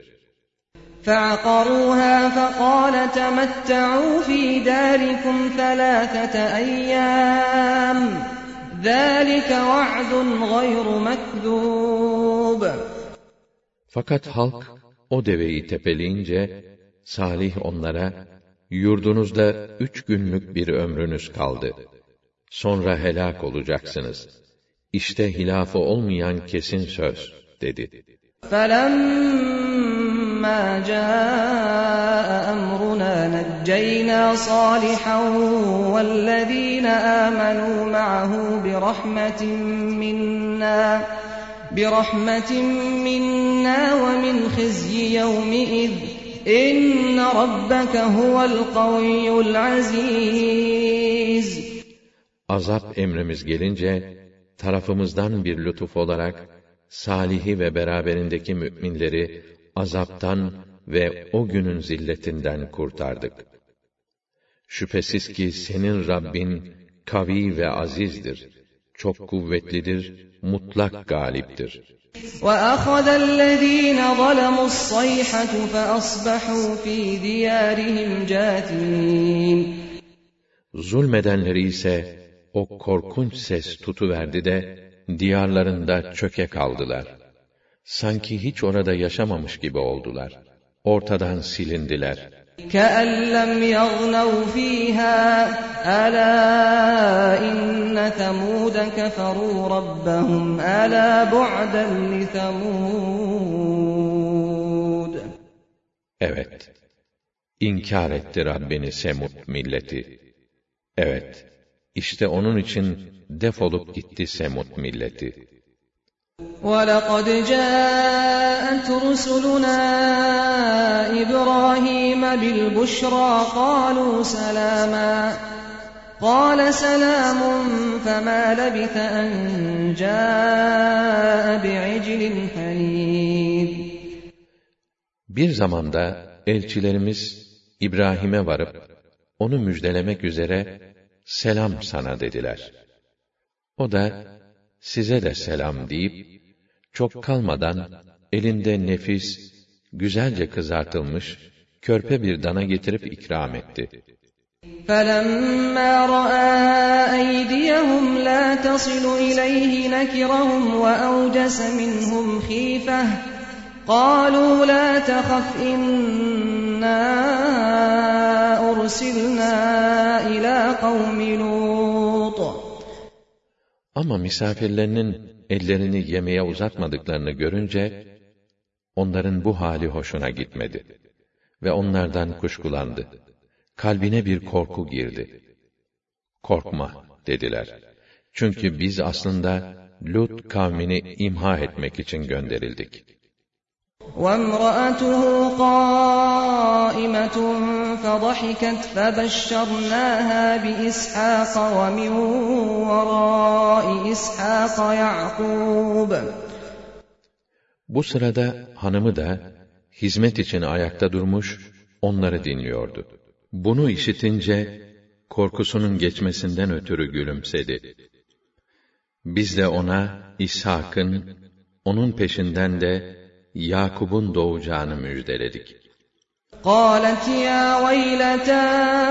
فَعَقَرُوهَا فَقَالَ تَمَتَّعُوا فِي دَارِكُمْ ثَلَاثَةَ أَيَّامٍ ذَٰلِكَ وَعْدٌ غَيْرُ مَكْذُوبٍ. Fakat halk o deveyi tepeleyince Salih onlara, yurdunuzda üç günlük bir ömrünüz kaldı. Sonra helak olacaksınız. İşte hilafı olmayan kesin söz, dedi. فَلَمَّا جَاءَ أَمْرُنَا نَجَّيْنَا صَالِحًا وَالَّذِينَ آمَنُوا مَعَهُ بِرَحْمَةٍ مِنَّا بِرَحْمَةٍ مِنَّا وَمِنْ خِزْيِ يَوْمِئِذٍ إِنَّ رَبَّكَ هُوَ الْقَوِيُّ الْعَزِيزُ. Azap emrimiz gelince, tarafımızdan bir lütuf olarak, Salih'i ve beraberindeki müminleri azaptan ve o günün zilletinden kurtardık. Şüphesiz ki senin Rabbin kavi ve azizdir, çok kuvvetlidir, mutlak galiptir. وَأَخَذَ الَّذ۪ينَ ظَلَمُوا الصَّيْحَةُ فَأَصْبَحُوا ف۪ي دِيَارِهِمْ جَاثِمِينَ. Zulmedenleri ise o korkunç ses tutuverdi de, diyarlarında çöke kaldılar. Sanki hiç orada yaşamamış gibi oldular. Ortadan silindiler. كَأَنْ لَمْ يَغْنَوْا ف۪يهَا أَلَا إِنَّ ثَمُودَ كَفَرُوا رَبَّهُمْ أَلَا بُعْدًا لِثَمُودَ. Evet, İnkar etti Rabbini Semud milleti. Evet, işte onun için defolup gitti Semud milleti. وَلَقَدْ جَاءَتْ رُسُلُنَا إِبْرَاهِيمَ بِالْبُشْرَى قَالُوا سَلَامًا قَالَ سَلَامٌ فَمَا لَبِثَ أَنْ جَاءَ بِعِجْلٍ حَنِيذٍ. Bir zamanda elçilerimiz İbrahim'e varıp onu müjdelemek üzere selam sana dediler. O da size de selam deyip çok kalmadan elinde nefis, güzelce kızartılmış körpe bir dana getirip ikram etti. فَلَمَّا رَأَى أَيْدِيَهُمْ لَا تَصِلُ إِلَيْهِ نَكِرَهُمْ وَأَوْجَسَ مِنْهُمْ خِيفَةً قَالُوا لَا تَخَفْ إِنَّا أُرْسِلْنَا إِلَى قَوْمِ لُوطٍ. Ama misafirlerinin ellerini yemeğe uzatmadıklarını görünce, onların bu hali hoşuna gitmedi ve onlardan kuşkulandı. Kalbine bir korku girdi. Korkma dediler. Çünkü biz aslında Lut kavmini imha etmek için gönderildik. وَامْرَأَتُهُ قَائِمَةٌ فَضَحِكَتْ فَبَشَّرْنَاهَا بِإِسْحَاقَ وَمِنْ وَرَاءِ إِسْحَاقَ يَعْقُوبَ. Bu sırada hanımı da hizmet için ayakta durmuş, onları dinliyordu. Bunu işitince korkusunun geçmesinden ötürü gülümsedi. Biz de ona İshak'ın, onun peşinden de Yakub'un doğacağını müjdeledik. قَالَتْ يَا وَيْلَتَا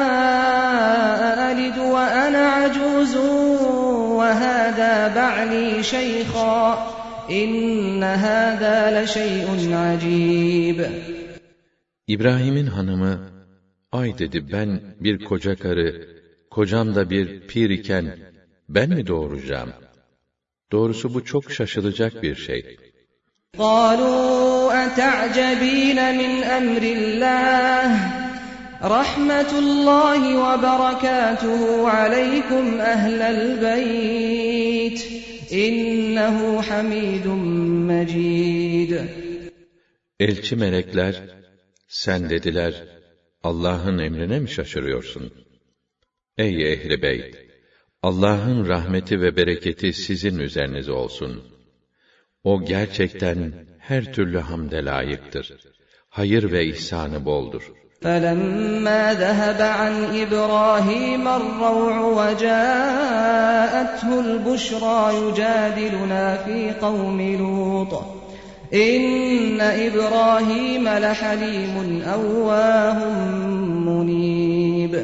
أَأَلِدُ وَأَنَا عَجُوزٌ وَهَذَا بَعْلِي شَيْخًا إِنَّ هَذَا لَشَيْءٌ عَجِيبٌ. İbrahim'in hanımı, ay dedi, ben bir koca karı, kocam da bir pir iken ben mi doğuracağım? Doğrusu bu çok şaşılacak bir şey. قَالُوا أَتَعْجَبِينَ مِنْ أَمْرِ اللّٰهِ رَحْمَةُ اللّٰهِ وَبَرَكَاتُهُ عَلَيْكُمْ أَهْلَ الْبَيْتِ إِنَّهُ حَمِيدٌ مَجِيدٌ. Elçi melekler, sen dediler, Allah'ın emrine mi şaşırıyorsun? Ey ehli beyt! Allah'ın rahmeti ve bereketi sizin üzerinize olsun. O gerçekten her türlü hamde layıktır. Hayır ve ihsanı boldur. فَلَمَّا ذَهَبَ عَنْ إِبْرَاهِيمَ الرَّوْعُ وَجَاءَتْهُ الْبُشْرَى يُجَادِلُنَا فِي قَوْمِ لُوطٍ إِنَّ إِبْرَاهِيمَ لَحَلِيمٌ أَوَّاهٌ مُنِيبٌ.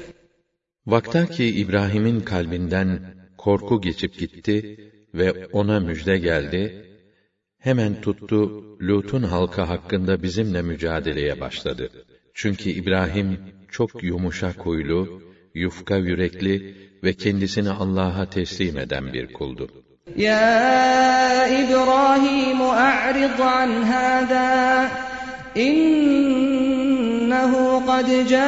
Vaktaki İbrahim'in kalbinden korku geçip gitti ve ona müjde geldi, hemen tuttu Lut'un halkı hakkında bizimle mücadeleye başladı. Çünkü İbrahim çok yumuşak huylu, yufka yürekli ve kendisini Allah'a teslim eden bir kuldu. Ya İbrahim a'rid an hâzâ innehu kad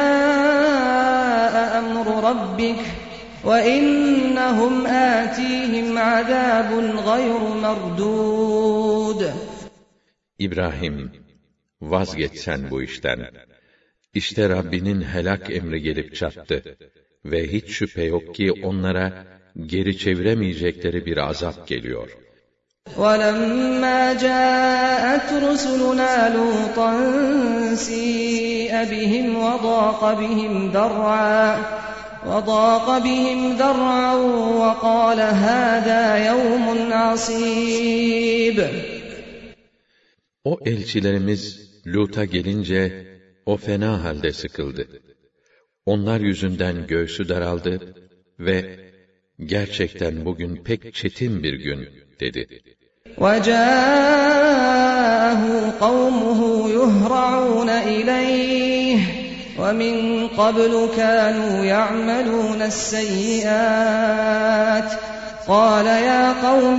câe emru rabbik ve innehum âtîhim azâbun gayru merdûd. İbrahim, vazgeç sen bu işten. İşte Rabbinin helak emri gelip çattı ve hiç şüphe yok ki onlara geri çeviremeyecekleri bir azap geliyor. وَلَمَّا جَاءَتْ رُسُلُنَا لُوطًا سِيءَ بِهِمْ وَضَاقَ بِهِمْ ذَرْعًا وَضَاقَ بِهِمْ ذَرْعًا وَقَالَ هَذَا يَوْمٌ عَصِيبٌ. O elçilerimiz Lut'a gelince o fena halde sıkıldı. Onlar yüzünden göğsü daraldı ve gerçekten bugün pek çetin bir gün dedi. وَجَاءَهُ قَوْمُهُ يُهْرَعُونَ إِلَيْهِ وَمِنْ قَبْلُ كَانُوا يَعْمَلُونَ السَّيِّئَاتِ قَالَ يَا قَوْمِ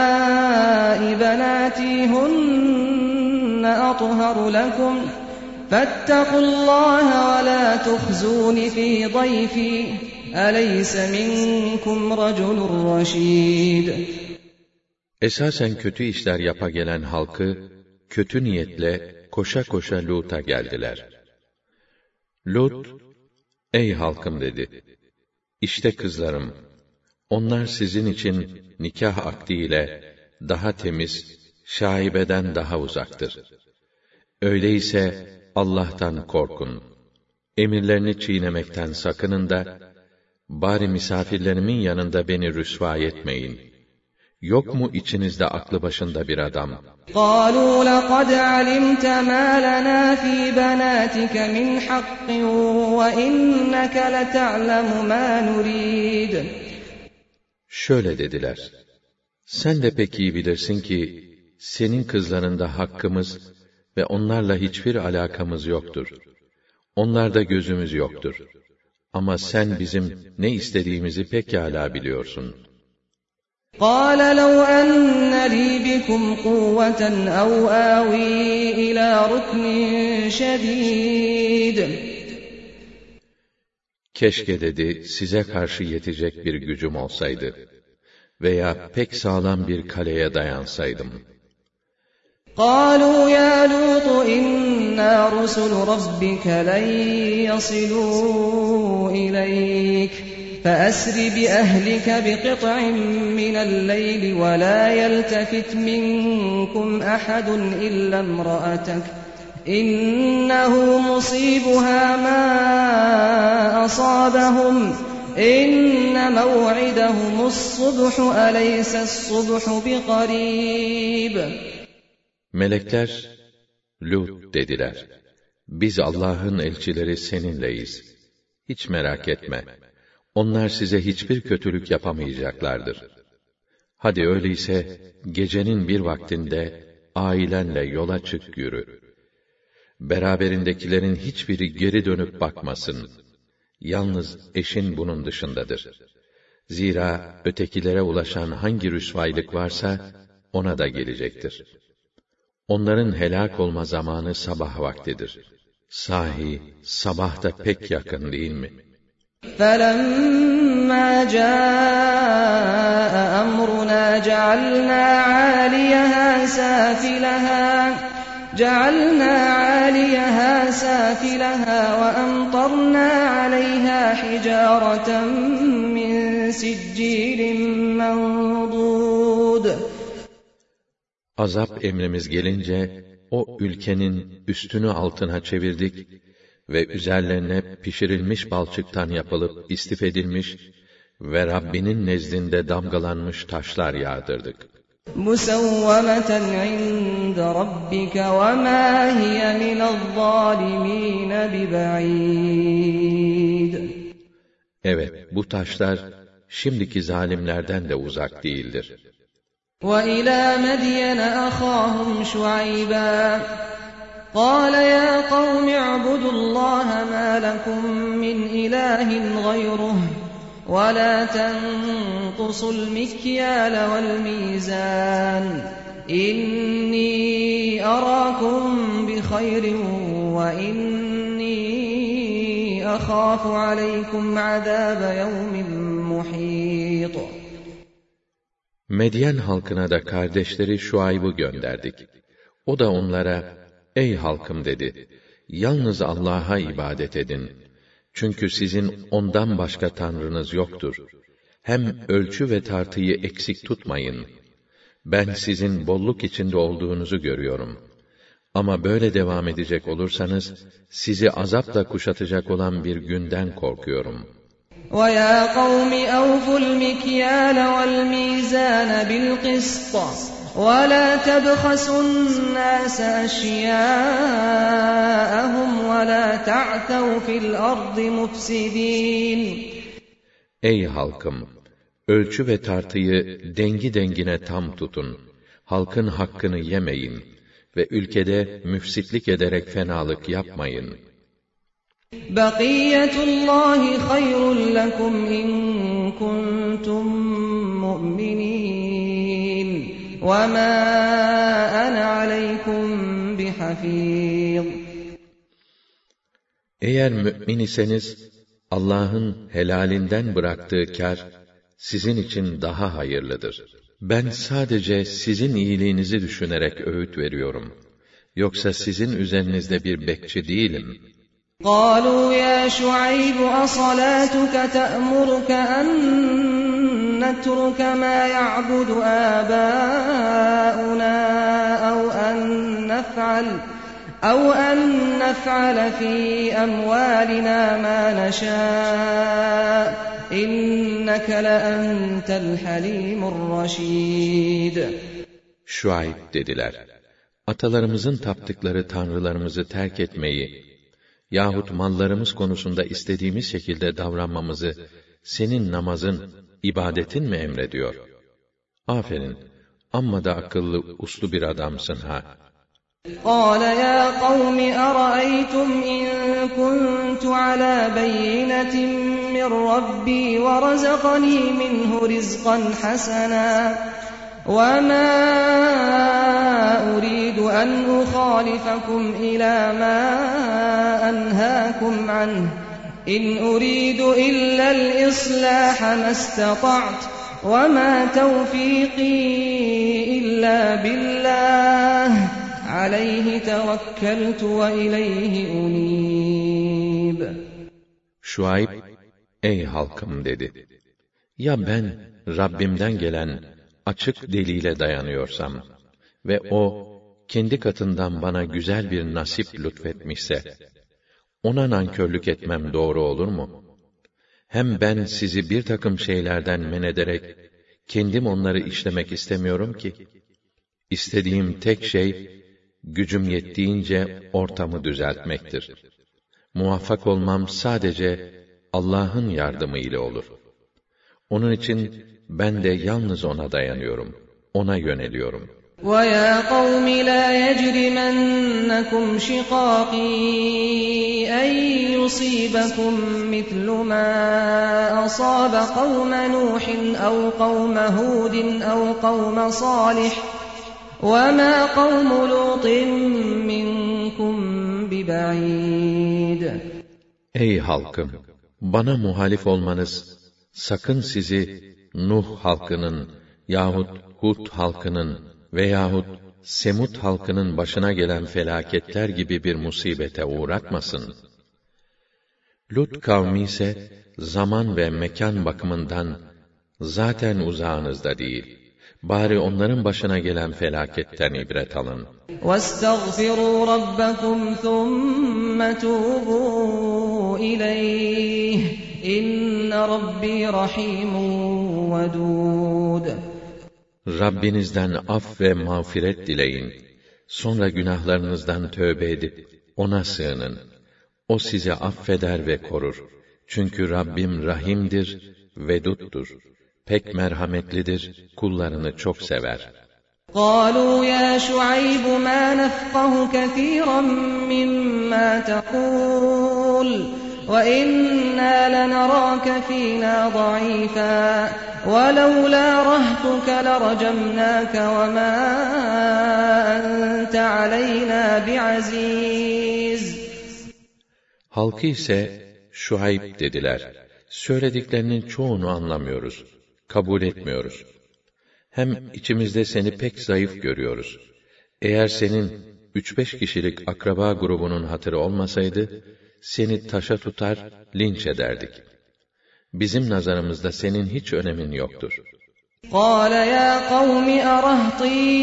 هَؤُلَاءِ بَنَاتِي هُنَّ أَطْهَرُ لَكُمْ فَاتَّقُوا اللّٰهَ وَلَا تُخْزُونِ فِي ضَيْفِي أَلَيْسَ مِنْكُمْ رَجُلٌ رَشِيدٌ. Esasen kötü işler yapa gelen halkı, kötü niyetle koşa koşa Lut'a geldiler. Lut, ey halkım dedi, İşte kızlarım, onlar sizin için nikah akdiyle daha temiz, şaibeden daha uzaktır. Öyleyse Allah'tan korkun, emirlerini çiğnemekten sakının da, bari misafirlerimin yanında beni rüsva etmeyin. Yok mu içinizde aklı başında bir adam? قَالُوا لَقَدْ عَلِمْتَ مَا لَنَا فِي بَنَاتِكَ مِنْ حَقٍّ وَإِنَّكَ لَتَعْلَمُ مَا نُرِيدُ. Şöyle dediler, sen de pek iyi bilirsin ki, senin kızlarında hakkımız ve onlarla hiçbir alakamız yoktur. Onlarda gözümüz yoktur. Ama sen bizim ne istediğimizi pekâlâ biliyorsun. قَالَ لَوْ أَنَّ لِي بِكُمْ قُوَّةً أَوْ آوِي إِلَى رُكْنٍ شَدِيدٍ. Keşke dedi, size karşı yetecek bir gücüm olsaydı veya pek sağlam bir kaleye dayansaydım. قَالُوا يَا لُوطُ إِنَّا رُسُلُ رَبِّكَ لَنْ يَصِلُوا إِلَيْكَ فَأَسْرِ بِأَهْلِكَ بِقِطْعٍ مِّنَ اللَّيْلِ وَلَا يَلْتَفِتْ مِنكُمْ أَحَدٌ إِلَّا امْرَأَتَكَ إِنَّهُ مُصِيبُهَا مَا أَصَابَهُمْ إِنَّ مَوْعِدَهُمُ الصُّبْحُ أَلَيْسَ الصُّبْحُ بِقَرِيبٍ. Melekler, Lut dediler, biz Allah'ın elçileri seninleyiz. Hiç merak etme. Onlar size hiçbir kötülük yapamayacaklardır. Hadi öyleyse gecenin bir vaktinde ailenle yola çık yürü. Beraberindekilerin hiçbiri geri dönüp bakmasın. Yalnız eşin bunun dışındadır. Zira ötekilere ulaşan hangi rüsvaylık varsa ona da gelecektir. Onların helak olma zamanı sabah vaktidir. Sahi sabah da pek yakın değil mi? فَلَمَّا جَاءَ أَمْرُنَا جَعَلْنَا عَالِيَهَا سَافِلَهَا جَعَلْنَا عَالِيَهَا سَافِلَهَا وَأَمْطَرْنَا عَلَيْهَا حِجَارَةً مِّن سِجِّيلٍ مَّنضُودٍ. Azap emrimiz gelince, o ülkenin üstünü altına çevirdik ve üzerlerine pişirilmiş balçıktan yapılıp istif edilmiş ve Rabbinin nezdinde damgalanmış taşlar yağdırdık. مُسَوَّمَةً عِندَ رَبِّكَ وَمَا هِيَ مِنَ الظَّالِمِينَ بِبَعِيدٍ. Evet, bu taşlar şimdiki zalimlerden de uzak değildir. وَإِلَى مَدْيَنَ أَخَاهُمْ شُعَيْبًا قَالَ يَا قَوْمِ اعْبُدُوا اللَّهَ مَا لَكُمْ مِنْ إِلَٰهٍ غَيْرُهُ وَلَا تَنقُصُوا الْمِكْيَالَ وَالْمِيزَانَ إِنِّي أَرَاكُمْ بِخَيْرٍ وَإِنِّي أَخَافُ عَلَيْكُمْ عَذَابَ يَوْمٍ مُحِيطٍ. Medyen halkına da kardeşleri Şuayb'ı gönderdik. O da onlara, ey halkım dedi, yalnız Allah'a ibadet edin. Çünkü sizin ondan başka tanrınız yoktur. Hem ölçü ve tartıyı eksik tutmayın. Ben sizin bolluk içinde olduğunuzu görüyorum. Ama böyle devam edecek olursanız, sizi azapla kuşatacak olan bir günden korkuyorum. وَيَا قَوْمِ أَوْفُوا الْمِكْيَالَ وَالْمِيزَانَ بِالْقِسْطِ وَلَا تَبْخَسُوا النَّاسَ أَشْيَاءَهُمْ وَلَا تَعْثَوْا فِي الْأَرْضِ مُفْسِدِينَ. Ey halkım! Ölçü ve tartıyı dengi dengine tam tutun. Halkın hakkını yemeyin ve ülkede müfsitlik ederek fenalık yapmayın. بَقِيَّةُ اللّٰهِ خَيْرٌ لَكُمْ اِنْ كُنْتُمْ مُؤْمِنِينَ وَمَا أَنَا عَلَيْكُمْ بِحَفِيظٍ. Eğer mü'min iseniz, Allah'ın helalinden bıraktığı kâr, sizin için daha hayırlıdır. Ben sadece sizin iyiliğinizi düşünerek öğüt veriyorum. Yoksa sizin üzerinizde bir bekçi değilim. قَالُوا يَا شُعَيْبُ أَصَلَاتُكَ تَأْمُرُكَ أَن نَّتْرُكَ مَا يَعْبُدُ آبَاؤُنَا أَوْ أَن نَّفْعَلَ أَوْ أَن نَّفْعَلَ فِي أَمْوَالِنَا مَا نَشَاءُ إِنَّكَ لَأَنتَ الْحَلِيمُ الرَّشِيدُ. Şuayb dediler, atalarımızın taptıkları tanrılarımızı terk etmeyi yahut mallarımız konusunda istediğimiz şekilde davranmamızı senin namazın, ibadetin mi emrediyor? Aferin, amma da akıllı, uslu bir adamsın ha. قَالَ يَا قَوْمِ أَرَأَيْتُمْ إِن كُنتُ عَلَى بَيِّنَةٍ مِّن رَّبِّي وَرَزَقَنِي مِنْهُ رِزْقًا حَسَنًا وَمَا أُرِيدُ أَنْ أُخَالِفَكُمْ إِلَى مَا أَنْهَاكُمْ عَنْهُ إِنْ أُرِيدُ إِلَّا الْإِصْلَاحَ مَا اسْتَطَعْتُ وَمَا تَوْفِيقِي إِلَّا بِاللَّهِ عَلَيْهِ تَوَكَّلْتُ وَإِلَيْهِ أُنِيبُ. Şuayb, ey halkım dedi. Ya ben Rabbimden gelen açık delile dayanıyorsam ve o kendi katından bana güzel bir nasip lütfetmişse, ona nankörlük etmem doğru olur mu? Hem ben sizi bir takım şeylerden men ederek, kendim onları işlemek istemiyorum ki. İstediğim tek şey, gücüm yettiğince ortamı düzeltmektir. Muvaffak olmam sadece Allah'ın yardımı ile olur. Onun için ben de yalnız ona dayanıyorum, ona yöneliyorum. وَيَا قَوْمِ لَا يَجْرِمَنَّكُمْ شِقَاقِي أَن يُصِيبَكُم مِّثْلُ مَا أَصَابَ قَوْمَ نُوحٍ أَوْ قَوْمَ هُودٍ أَوْ قَوْمَ صَالِحٍ وَمَا قَوْمُ لُوطٍ مِّنكُم بِبَعِيدٍ. Ey halkım! Bana muhalif olmanız, sakın sizi Nuh halkının yahut Hud halkının veyahut Semud halkının başına gelen felaketler gibi bir musibete uğratmasın. Lut kavmi ise zaman ve mekan bakımından zaten uzağınızda değil. Bari onların başına gelen felaketten ibret alın. وَاسْتَغْفِرُوا رَبَّكُمْ ثُمَّ تُوبُوا إِلَيْهِ إِنَّ رَبِّي رَحِيمٌ وَدُودٌ. Rabbinizden af ve mağfiret dileyin. Sonra günahlarınızdan tövbe edip ona sığının. O sizi affeder ve korur. Çünkü Rabbim rahimdir, veduttur. Pek merhametlidir, kullarını çok sever. قَالُوا يَا شُعَيْبُ مَا نَفْقَهُ كَثِيرًا مِّمَّا تَقُولُ وَإِنَّا لَنَرَاكَ فِينَا ضَعِيفًا وَلَوْلَا رَهْطُكَ لَرَجَمْنَاكَ وَمَا أَنتَ عَلَيْنَا بِعَزِيزٍ. Halkı ise Şuayb dediler. Söylediklerinin çoğunu anlamıyoruz, kabul etmiyoruz. Hem içimizde seni pek zayıf görüyoruz. Eğer senin üç beş kişilik akraba grubunun hatırı olmasaydı, seni taşa tutar, linç ederdik. Bizim nazarımızda senin hiç önemin yoktur. قَالَ يَا قَوْمِ أَرَهْطِي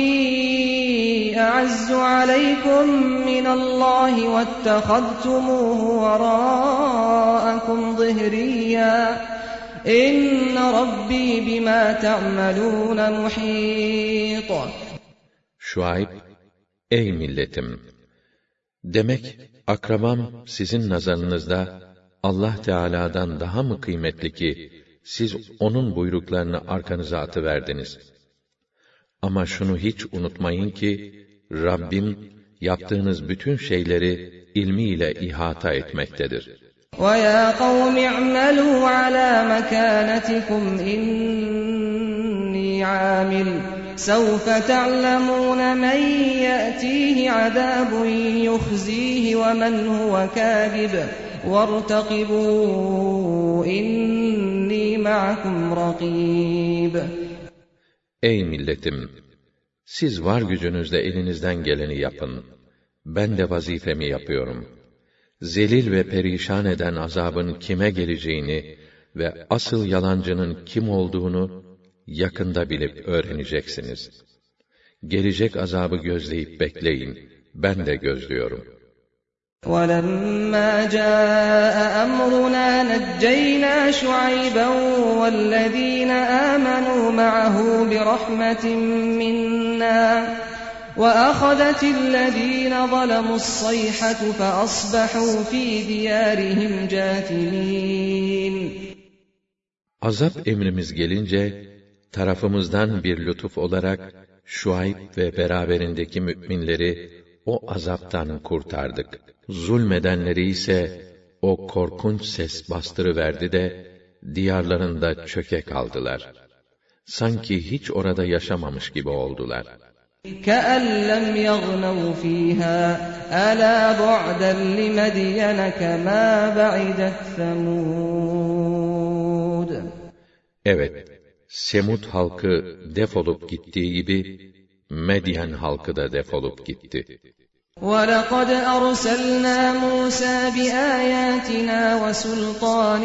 أَعَزُّ عَلَيْكُمْ مِنَ اللَّهِ وَاتَّخَذْتُمُوهُ وَرَاءَكُمْ ظِهْرِيًّا إِنَّ رَبِّي بِمَا تَعْمَلُونَ مُحِيطٌ. Şuayb, ey milletim! Demek akrabam sizin nazarınızda Allah Teala'dan daha mı kıymetli ki siz onun buyruklarını arkanıza atıverdiniz? Ama şunu hiç unutmayın ki Rabbim yaptığınız bütün şeyleri ilmiyle ihata etmektedir. وَيَا قَوْمِ اعْمَلُوا عَلَى مَكَانَتِكُمْ إِنِّي عَامِلٌ سَوْفَ تَعْلَمُونَ مَنْ يَأْتِيهِ عَذَابٌ يُخْزِيهِ وَمَنْ هُوَ كَاذِبٌ وَارْتَقِبُوا إِنِّي مَعَكُمْ رَقِيبٌ. Ey milletim! Siz var gücünüzle elinizden geleni yapın. Ben de vazifemi yapıyorum. Zelil ve perişan eden azabın kime geleceğini ve asıl yalancının kim olduğunu yakında bilip öğreneceksiniz. Gelecek azabı gözleyip bekleyin. Ben de gözlüyorum. وَلَمَّا جَاءَ أَمْرُنَا نَجَّيْنَا شُعَيْبًا وَالَّذِينَ آمَنُوا مَعَهُ بِرَحْمَةٍ مِنَّا وَأَخَذَتِ الَّذِينَ ظَلَمُوا الصَّيْحَةُ فَأَصْبَحُوا فِي دِيَارِهِمْ جَاثِمِينَ. Azap emrimiz gelince, tarafımızdan bir lütuf olarak, Şuayb ve beraberindeki mü'minleri, o azaptan kurtardık. Zulmedenleri ise, o korkunç ses bastırıverdi de, diyarlarında çöke kaldılar. Sanki hiç orada yaşamamış gibi oldular. كَأَنْ لَمْ يَغْنَوْا فِيهَا أَلَا بُعْدًا لِمَدْيَنَ كَمَا بَعِدَتْ ثَمُودُ. Evet, Semud halkı defolup gittiği gibi, Medyen halkı da defolup gitti. وَلَقَدْ أَرْسَلْنَا مُوسَى بِآيَاتِنَا وَسُلْطَانٍ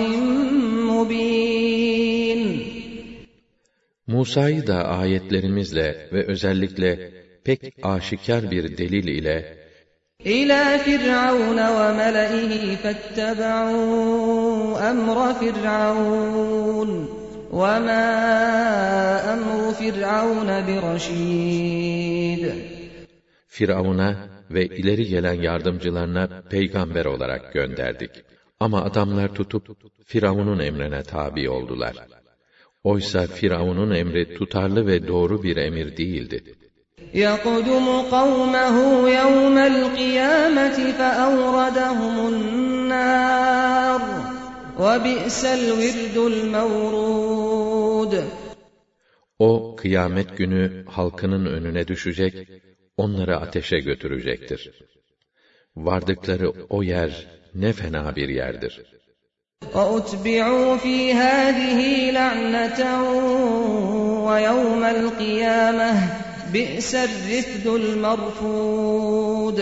مُبِينٍ. Musa'yı da ayetlerimizle ve özellikle pek aşikar bir delil ile إِلَى فِرْعَوْنَ وَمَلَئِهِ فَاتَّبَعُوا أَمْرَ فِرْعَوْنَ وَمَا أَمْرُ فِرْعَوْنَ بِرَشِيدٍ. Firavun'a ve ileri gelen yardımcılarına peygamber olarak gönderdik. Ama adamlar tutup Firavun'un emrine tabi oldular. Oysa Firavun'un emri tutarlı ve doğru bir emir değildi. يَقْدُمُ قَوْمَهُ يَوْمَ الْقِيَامَةِ فَأَوْرَدَهُمُ النَّارَ وَبِئْسَ الْوِرْدُ الْمَوْرُودُ. O kıyamet günü halkının önüne düşecek, onları ateşe götürecektir. Vardıkları o yer ne fena bir yerdir. وَأُتْبِعُوا فِي هَٰذِهِ لَعْنَةً وَيَوْمَ الْقِيَامَةِ بِئْسَ الرِّفْدُ الْمَرْفُودُ.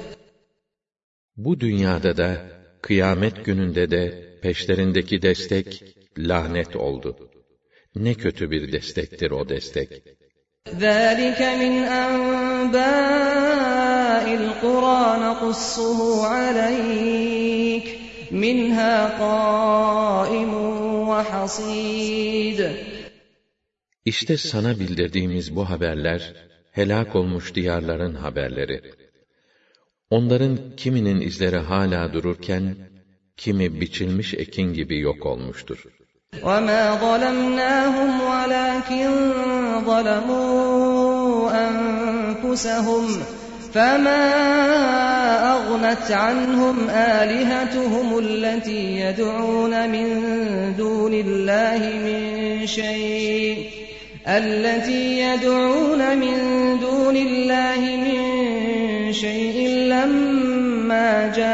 Bu dünyada da, kıyamet gününde de peşlerindeki destek lanet oldu. Ne kötü bir destektir o destek. ذَٰلِكَ مِنْ أَنْبَاءِ الْقُرَىٰ نَقُصُّهُ عَلَيْكَ مِنْهَا قَائِمٌ وَحَصِيدٌ. İşte sana bildirdiğimiz bu haberler, helak olmuş diyarların haberleri. Onların kiminin izleri hala dururken, kimi biçilmiş ekin gibi yok olmuştur. وَمَا ظَلَمْنَاهُمْ وَلَٰكِنْ ظَلَمُوا أَنفُسَهُمْ فَمَا أَغْنَتْ عَنْهُمْ آلِهَتُهُمُ الَّتِي يَدْعُونَ مِن دُونِ اللَّهِ مِن شَيْءٍ الَّتِي يَدْعُونَ مِن دُونِ اللَّهِ مِن شَيْءٍ لَّمَّا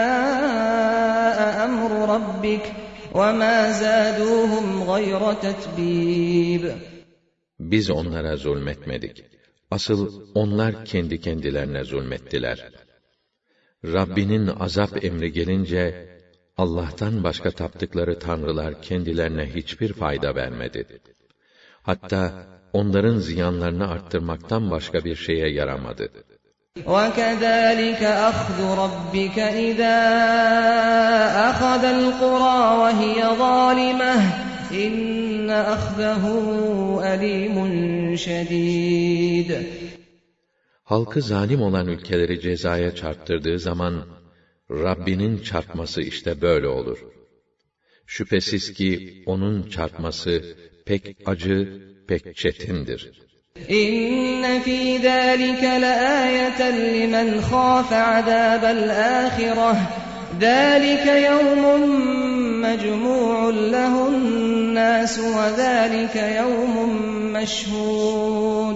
جَاءَ أَمْرُ رَبِّكَ وَمَا زَادُوهُمْ غَيْرَ تَتْبِيبٍ. Biz onlara zulmetmedik. Asıl onlar kendi kendilerine zulmettiler. Rabbinin azap emri gelince, Allah'tan başka taptıkları tanrılar kendilerine hiçbir fayda vermedi. Hatta onların ziyanlarını arttırmaktan başka bir şeye yaramadı. وَكَذَٰلِكَ أَخْذُ رَبِّكَ إِذَا أَخَذَ الْقُرَىٰ وَهِيَ ظَالِمَةٌ إِنَّ أَخْذَهُ أَلِيمٌ شَدِيدٌ. Halkı zalim olan ülkeleri cezaya çarptırdığı zaman, Rabbinin çarpması işte böyle olur. Şüphesiz ki onun çarpması pek acı, pek çetindir. İnne fî zâlike leâyeten limen khâfe azâbel âhireh. Zâlike yevmun mecmû'un lehun-nâs ve zâlike yevmun meşhûd.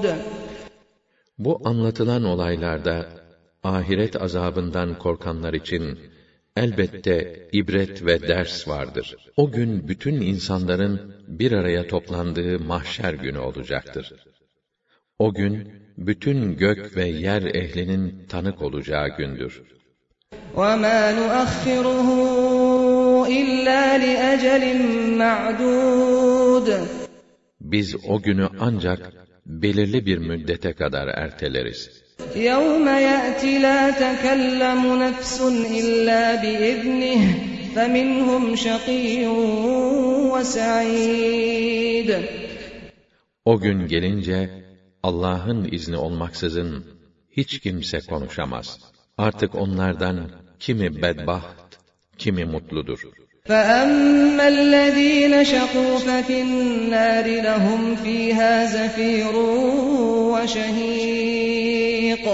Bu anlatılan olaylarda, ahiret azabından korkanlar için, elbette ibret ve ders vardır. O gün bütün insanların bir araya toplandığı mahşer günü olacaktır. O gün bütün gök ve yer ehlinin tanık olacağı gündür. وَمَا نُؤَخِّرُهُ إِلَّا لِأَجَلٍ مَّعْدُودٍ Biz o günü ancak belirli bir müddete kadar erteleriz. يَوْمَ يَأْتِ لَا تَكَلَّمُ نَفْسٌ إِلَّا بِإِذْنِهِ فَمِنْهُمْ شَقِيٌّ وَسَعِيدٌ O gün gelince Allah'ın izni olmaksızın hiç kimse konuşamaz. Artık onlardan kimi bedbaht, kimi mutludur. فَأَمَّا الَّذ۪ينَ شَقُوا فَفِي النَّارِ لَهُمْ ف۪يهَا زَف۪يرٌ وَشَه۪يقٌ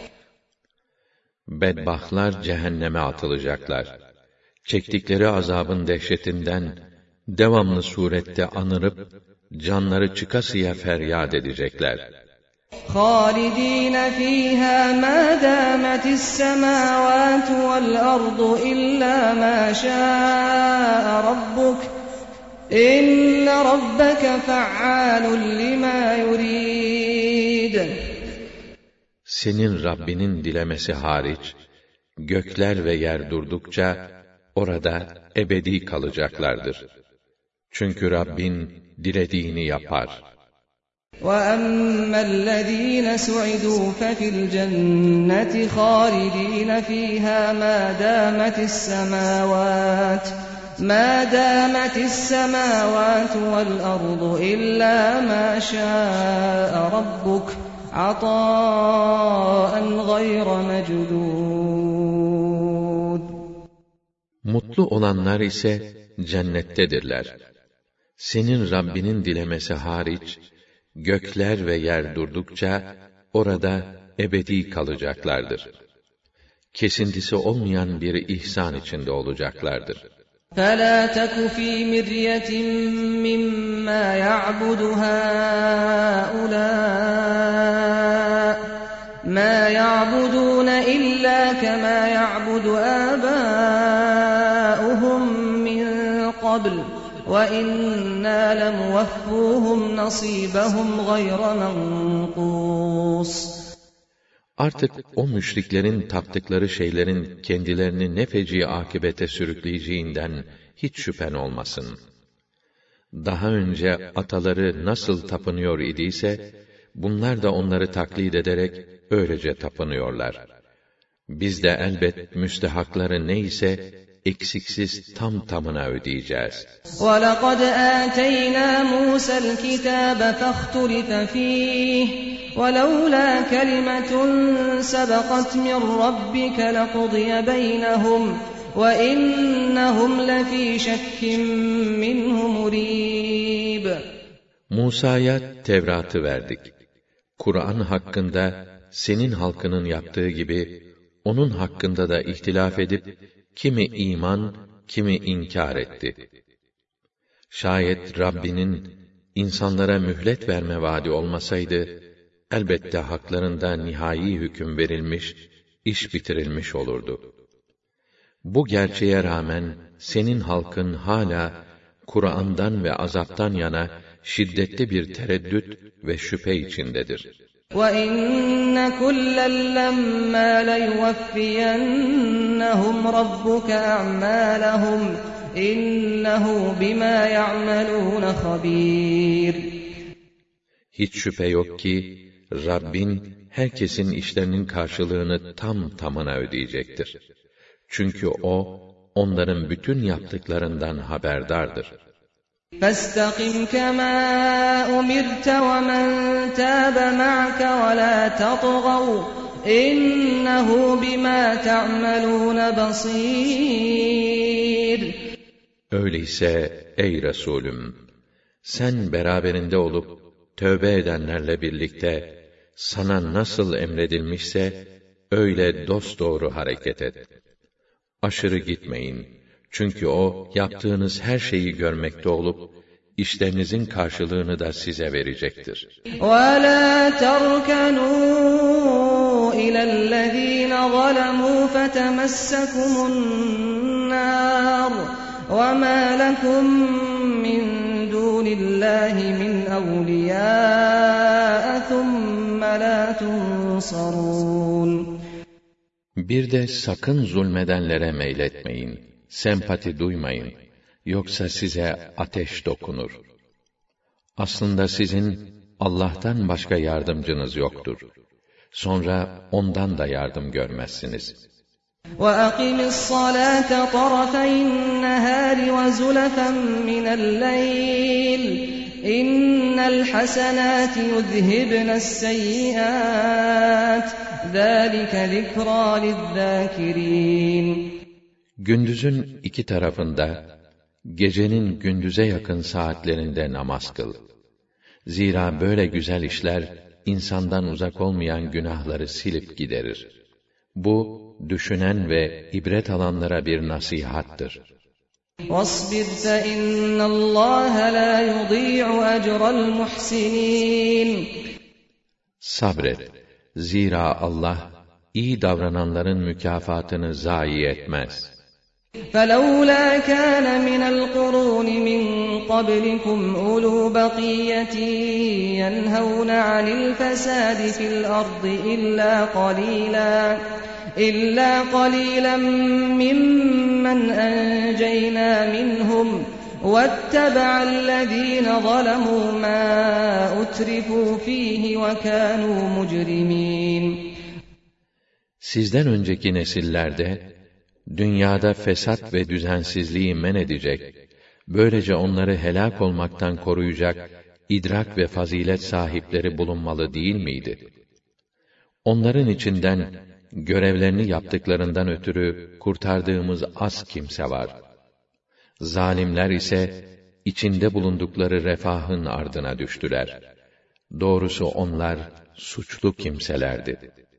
Bedbahtlar cehenneme atılacaklar. Çektikleri azabın dehşetinden devamlı surette anırıp canları çıkasıya feryat edecekler. خَالِد۪ينَ ف۪يهَا مَا دَامَتِ السَّمَاوَاتُ وَالْأَرْضُ إِلَّا مَا شَاءَ رَبُّكَ اِنَّ رَبَّكَ فَعَّالٌ لِمَا يُرِيدُ Senin Rabbinin dilemesi hariç, gökler ve yer durdukça orada ebedi kalacaklardır. Çünkü Rabbin dilediğini yapar. وَأَمَّا الَّذ۪ينَ سُعِدُوا فَفِي الْجَنَّةِ خَالِد۪ينَ ف۪يهَا مَا دَامَتِ السَّمَاوَاتُ مَا دَامَتِ السَّمَاوَاتُ وَالْأَرْضُ إِلَّا مَا شَاءَ رَبُّكَ عَطَاءً غَيْرَ مَجْدُودٍ Mutlu olanlar ise cennettedirler. Senin Rabbinin dilemesi hariç, gökler ve yer durdukça orada ebedi kalacaklardır. Kesintisi olmayan bir ihsan içinde olacaklardır. فَلَا تَكُ ف۪ي مِرْيَةٍ مِّمَّا يَعْبُدُ هَٰؤُلَاءِ مَا يَعْبُدُونَ إِلَّا كَمَا يَعْبُدُ آبَاؤُهُمْ مِنْ قَبْلُ وَإِنَّا لَمُوَفُّوهُمْ نَصِيبَهُمْ غَيْرَ مَنْقُوصٍ Artık o müşriklerin taptıkları şeylerin kendilerini ne feci akibete sürükleyeceğinden hiç şüphen olmasın. Daha önce ataları nasıl tapınıyor idiyse, bunlar da onları taklit ederek öylece tapınıyorlar. Biz de elbet müstehakları neyse, eksiksiz tam tamına ödeyeceğiz. وَلَقَدْ آتَيْنَا مُوسَى الْكِتَابَ فَاخْتُلِفَ فِيهِ وَلَوْلَا كَلِمَةٌ سَبَقَتْ مِنْ رَبِّكَ لَقُضِيَ بَيْنَهُمْ وَإِنَّهُمْ لَفِي شَكٍّ مِّنْهُ مُرِيبٍ Musa'ya Tevrat'ı verdik. Kur'an hakkında senin halkının yaptığı gibi onun hakkında da ihtilaf edip kimi iman, kimi inkar etti. Şayet Rabbinin insanlara mühlet verme vaadi olmasaydı, elbette haklarında nihai hüküm verilmiş, iş bitirilmiş olurdu. Bu gerçeğe rağmen senin halkın hala Kur'an'dan ve azaptan yana şiddetli bir tereddüt ve şüphe içindedir. وَإِنَّ كُلًّا لَّمَّا لَيُوَفِّيَنَّهُمْ رَبُّكَ أَعْمَالَهُمْ إِنَّهُ بِمَا يَعْمَلُونَ خَبِيرٌ Hiç şüphe yok ki Rabbin herkesin işlerinin karşılığını tam tamına ödeyecektir. Çünkü o onların bütün yaptıklarından haberdardır. فَاسْتَقِمْ كَمَا أُمِرْتَ وَمَنْ تَابَ مَعَكَ وَلَا تَطْغَوْا إِنَّهُ بِمَا تَعْمَلُونَ بَصِيرٌ Öyleyse ey Resulüm, sen beraberinde olup tövbe edenlerle birlikte sana nasıl emredilmişse öyle dosdoğru hareket et. Aşırı gitmeyin. Çünkü o yaptığınız her şeyi görmekte olup işlerinizin karşılığını da size verecektir. وَلَا تَرْكَنُوا إلى الذين ظلموا فتمسكم النار وما لكم من دون الله من أولياء ثم لا تنصرون. Bir de sakın zulmedenlere meyletmeyin, sempati duymayın, yoksa size ateş dokunur. Aslında sizin Allah'tan başka yardımcınız yoktur. Sonra ondan da yardım görmezsiniz. وَأَقِمِ الصَّلَاةَ طَرَفَيِ النَّهَارِ وَزُلَفًا مِنَ اللَّيْلِ إِنَّ الْحَسَنَاتِ يُذْهِبْنَ السَّيِّئَاتِ ذَلِكَ ذِكْرَى لِلذَّاكِرِينَ. Gündüzün iki tarafında, gecenin gündüze yakın saatlerinde namaz kıl. Zira böyle güzel işler, insandan uzak olmayan günahları silip giderir. Bu, düşünen ve ibret alanlara bir nasihattır. وَاصْبِرْ فَإِنَّ اللّٰهَ لَا يُضِيعُ أَجْرَ الْمُحْسِنِينَ. Sabret. Zira Allah, iyi davrananların mükafatını zayi etmez. فَلَوْلَا كَانَ مِنَ الْقُرُونِ مِنْ قَبْلِكُمْ أُولُو بَقِيَّةٍ يَنْهَوْنَ عَنِ الْفَسَادِ فِي الْأَرْضِ إِلَّا قَلِيلًا إِلَّا قَلِيلًا مِّمَّنْ أَنْجَيْنَا مِنْهُمْ وَاتَّبَعَ الَّذِينَ ظَلَمُوا مَا أُتْرِفُوا فِيهِ وَكَانُوا مُجْرِمِينَ. Sizden önceki nesillerde, dünyada fesat ve düzensizliği men edecek, böylece onları helak olmaktan koruyacak idrak ve fazilet sahipleri bulunmalı değil miydi? Onların içinden görevlerini yaptıklarından ötürü kurtardığımız az kimse var. Zalimler ise içinde bulundukları refahın ardına düştüler. Doğrusu onlar suçlu kimselerdi.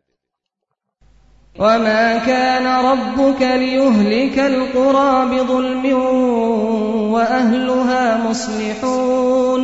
وَمَا كَانَ رَبُّكَ لِيُهْلِكَ الْقُرَى بِظُلْمٍ وَأَهْلُهَا مُصْلِحُونَ.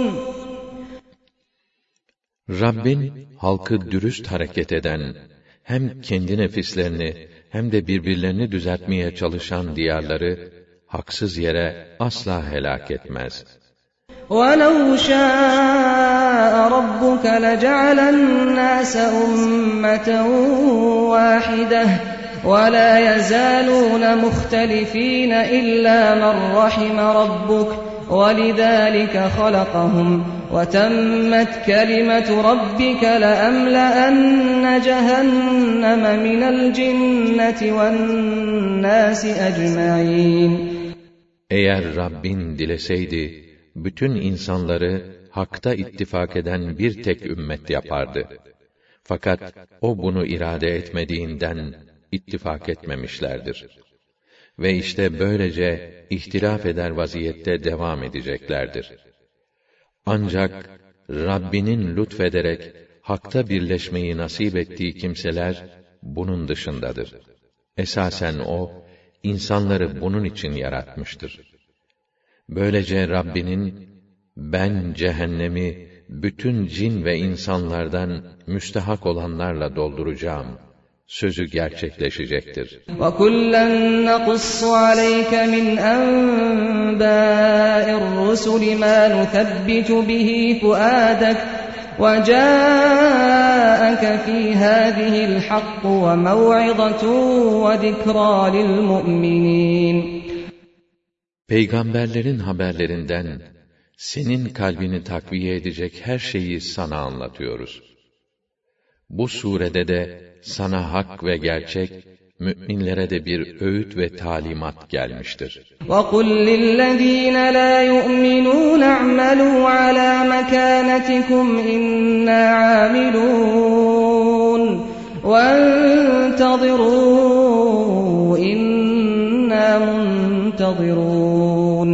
Rabbin, halkı dürüst hareket eden, hem kendi nefislerini hem de birbirlerini düzeltmeye çalışan diyarları, haksız yere asla helak etmez. وَلَوْ شَاءَ رَبُّكَ لَجَعَلَ النَّاسَ أُمَّةً وَاحِدَةً وَلَا يَزَالُونَ مُخْتَلِفِينَ إِلَّا مَنْ رَحِمَ رَبُّكَ وَلِذَلِكَ خَلَقَهُمْ وَتَمَّتْ كَلِمَةُ رَبِّكَ لَأَمْلَأَنَّ جَهَنَّمَ مِنَ الْجِنَّةِ وَالنَّاسِ أَجْمَعِينَ. Eğer Rabbin dileseydi, bütün insanları hakta ittifak eden bir tek ümmet yapardı. Fakat o bunu irade etmediğinden ittifak etmemişlerdir. Ve işte böylece ihtilaf eder vaziyette devam edeceklerdir. Ancak Rabbinin lütfederek hakta birleşmeyi nasip ettiği kimseler bunun dışındadır. Esasen o, insanları bunun için yaratmıştır. Böylece Rabbinin, ben cehennemi bütün cin ve insanlardan müstehak olanlarla dolduracağım sözü gerçekleşecektir. وَكُلًّا نَّقُصُّ عَلَيْكَ مِنْ أَنبَاءِ الرُّسُلِ مَا نُثَبِّتُ بِهِ فُؤَادَكَ وَجَاءَكَ فِي هَٰذِهِ الْحَقُّ وَمَوْعِظَةٌ وَذِكْرَىٰ لِلْمُؤْمِنِينَ. Peygamberlerin haberlerinden, senin kalbini takviye edecek her şeyi sana anlatıyoruz. Bu surede de, sana hak ve gerçek, müminlere de bir öğüt ve talimat gelmiştir. وَقُلْ لِلَّذ۪ينَ لَا يُؤْمِنُونَ اعْمَلُوا عَلَى مَكَانَتِكُمْ إِنَّا عَامِلُونَ وَانْتَظِرُوا إِنَّا مُنْتَظِرُونَ.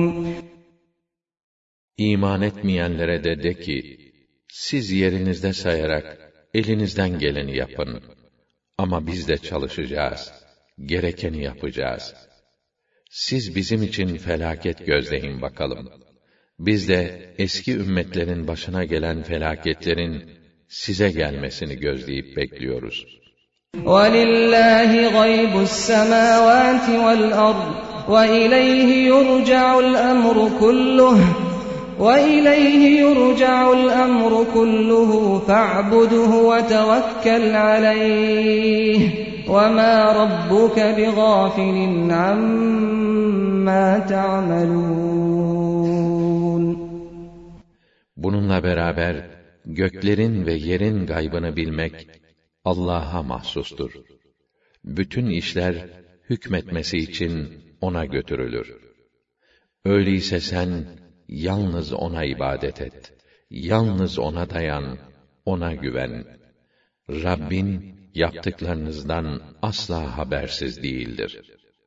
İman etmeyenlere de de ki, siz yerinizde sayarak, elinizden geleni yapın. Ama biz de çalışacağız, gerekeni yapacağız. Siz bizim için felaket gözleyin bakalım. Biz de eski ümmetlerin başına gelen felaketlerin size gelmesini gözleyip bekliyoruz. وَلِلَّهِ غَيْبُ السَّمَاوَاتِ وَالْأَرْضِ وَإِلَيْهِ يُرْجَعُ الْأَمْرُ كُلُّهُ وَإِلَيْهِ يُرْجَعُ الْأَمْرُ كُلُّهُ فَاعْبُدْهُ وَتَوَكَّلْ عَلَيْهِ وَمَا رَبُّكَ بِغَافِلٍ عَمَّا تَعْمَلُونَ. Bununla beraber göklerin ve yerin gaybını bilmek Allah'a mahsustur. Bütün işler hükmetmesi için ona götürülür. Öyleyse sen yalnız ona ibadet et. Yalnız ona dayan, ona güven. Rabbin yaptıklarınızdan asla habersiz değildir.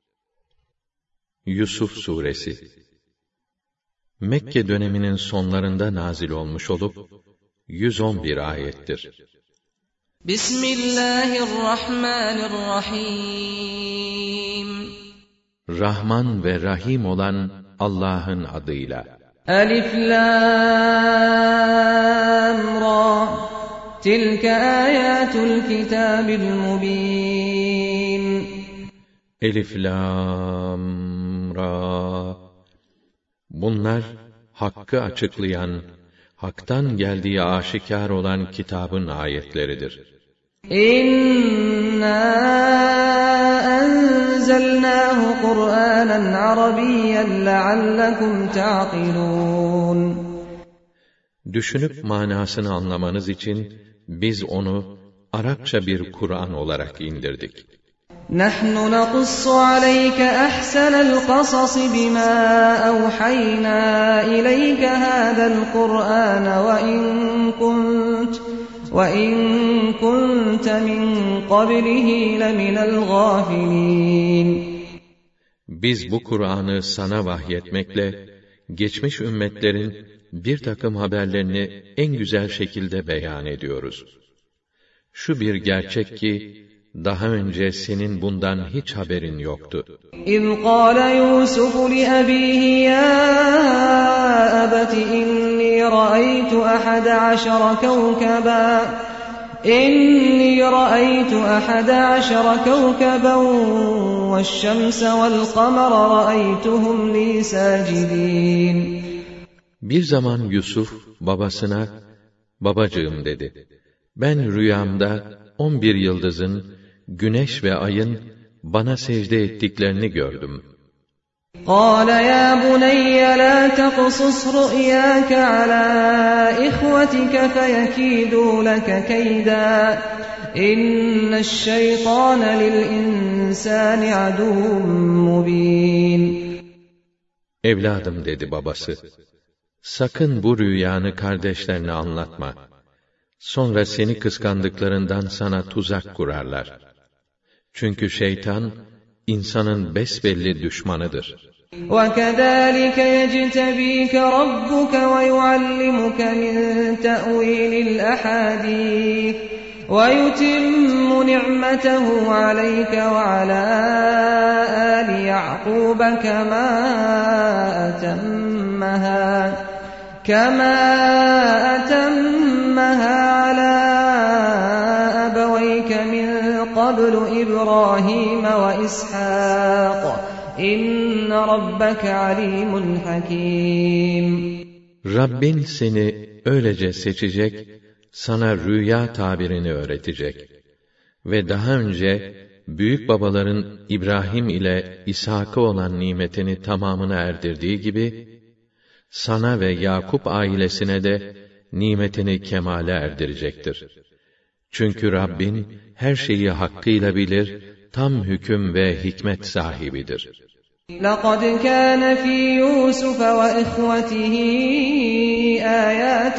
Yusuf Suresi Mekke döneminin sonlarında nazil olmuş olup yüz on bir ayettir. Bismillahirrahmanirrahim. Rahman ve Rahim olan Allah'ın adıyla. Elif Lam Ra. Tilke ayatul kitabil mubin. Elif Lam Ra. Bunlar hakkı açıklayan, haktan geldiği aşikar olan kitabın ayetleridir. İnna enzelnahu Kur'anen Arabiyyen leallekum ta'qilun. Düşünüp manasını anlamanız için biz onu Arapça bir Kur'an olarak indirdik. نَحْنُ نَقُصُّ عَلَيْكَ أَحْسَنَ الْقَصَصِ بِمَا أَوْحَيْنَا إِلَيْكَ هَذَا الْقُرْآنَ وَإِن كُنتَ وَإِن كُنتَ مِن قَبْلِهِ لَمِنَ الْغَافِلِينَ. Biz bu Kur'an'ı sana vahyetmekle geçmiş ümmetlerin bir takım haberlerini en güzel şekilde beyan ediyoruz. Şu bir gerçek ki daha önce senin bundan hiç haberin yoktu. İz qâle Yûsuf li abîhi yâ abeti inni ra'aytu ahada aşara kevkeben inni ra'aytu ahada aşara kevkeben ve'ş-şemse ve'l-kamera ra'aytuhum li sâcidîn. Bir zaman Yusuf babasına, babacığım dedi, ben rüyamda on bir yıldızın, güneş ve ayın bana secde ettiklerini gördüm. قَالَ يَا بُنَيَّ لَا تَقْصُصْ رُؤْيَاكَ عَلَى إِخْوَتِكَ فَيَكِيدُوا لَكَ كَيْدًا إِنَّ الشَّيْطَانَ لِلْإِنسَانِ عَدُوٌّ مُّبِينٌ. Evladım dedi babası, sakın bu rüyanı kardeşlerine anlatma. Sonra seni kıskandıklarından sana tuzak kurarlar. Çünkü şeytan, insanın besbelli düşmanıdır. وَكَذَٰلِكَ يَجْتَبِيكَ رَبُّكَ وَيُعَلِّمُكَ مِن تَأْوِيلِ الْأَحَادِيثِ وَيُتِمُّ نِعْمَتَهُ عَلَيْكَ وَعَلَىٰ آلِ يَعْقُوبَ كَمَا أَتَمَّهَا كَمَا أَتَمَّهَا عَلَىٰ أَبَوَيْكَ مِن قَبْلُ إِبْرَاهِيمَ وَإِسْحَاقَ إِنَّ رَبَّكَ عَلِيمٌ حَكِيمٌ. Rabbin seni öylece seçecek, sana rüya tabirini öğretecek. Ve daha önce büyük babaların İbrahim ile İshak'a olan nimetini tamamına erdirdiği gibi, sana ve Yakup ailesine de nimetini kemale erdirecektir. Çünkü Rabbin her şeyi hakkıyla bilir, tam hüküm ve hikmet sahibidir. لَقَدْ كَانَ فِي يُوسُفَ وَإِخْوَتِهِ آيَاتٌ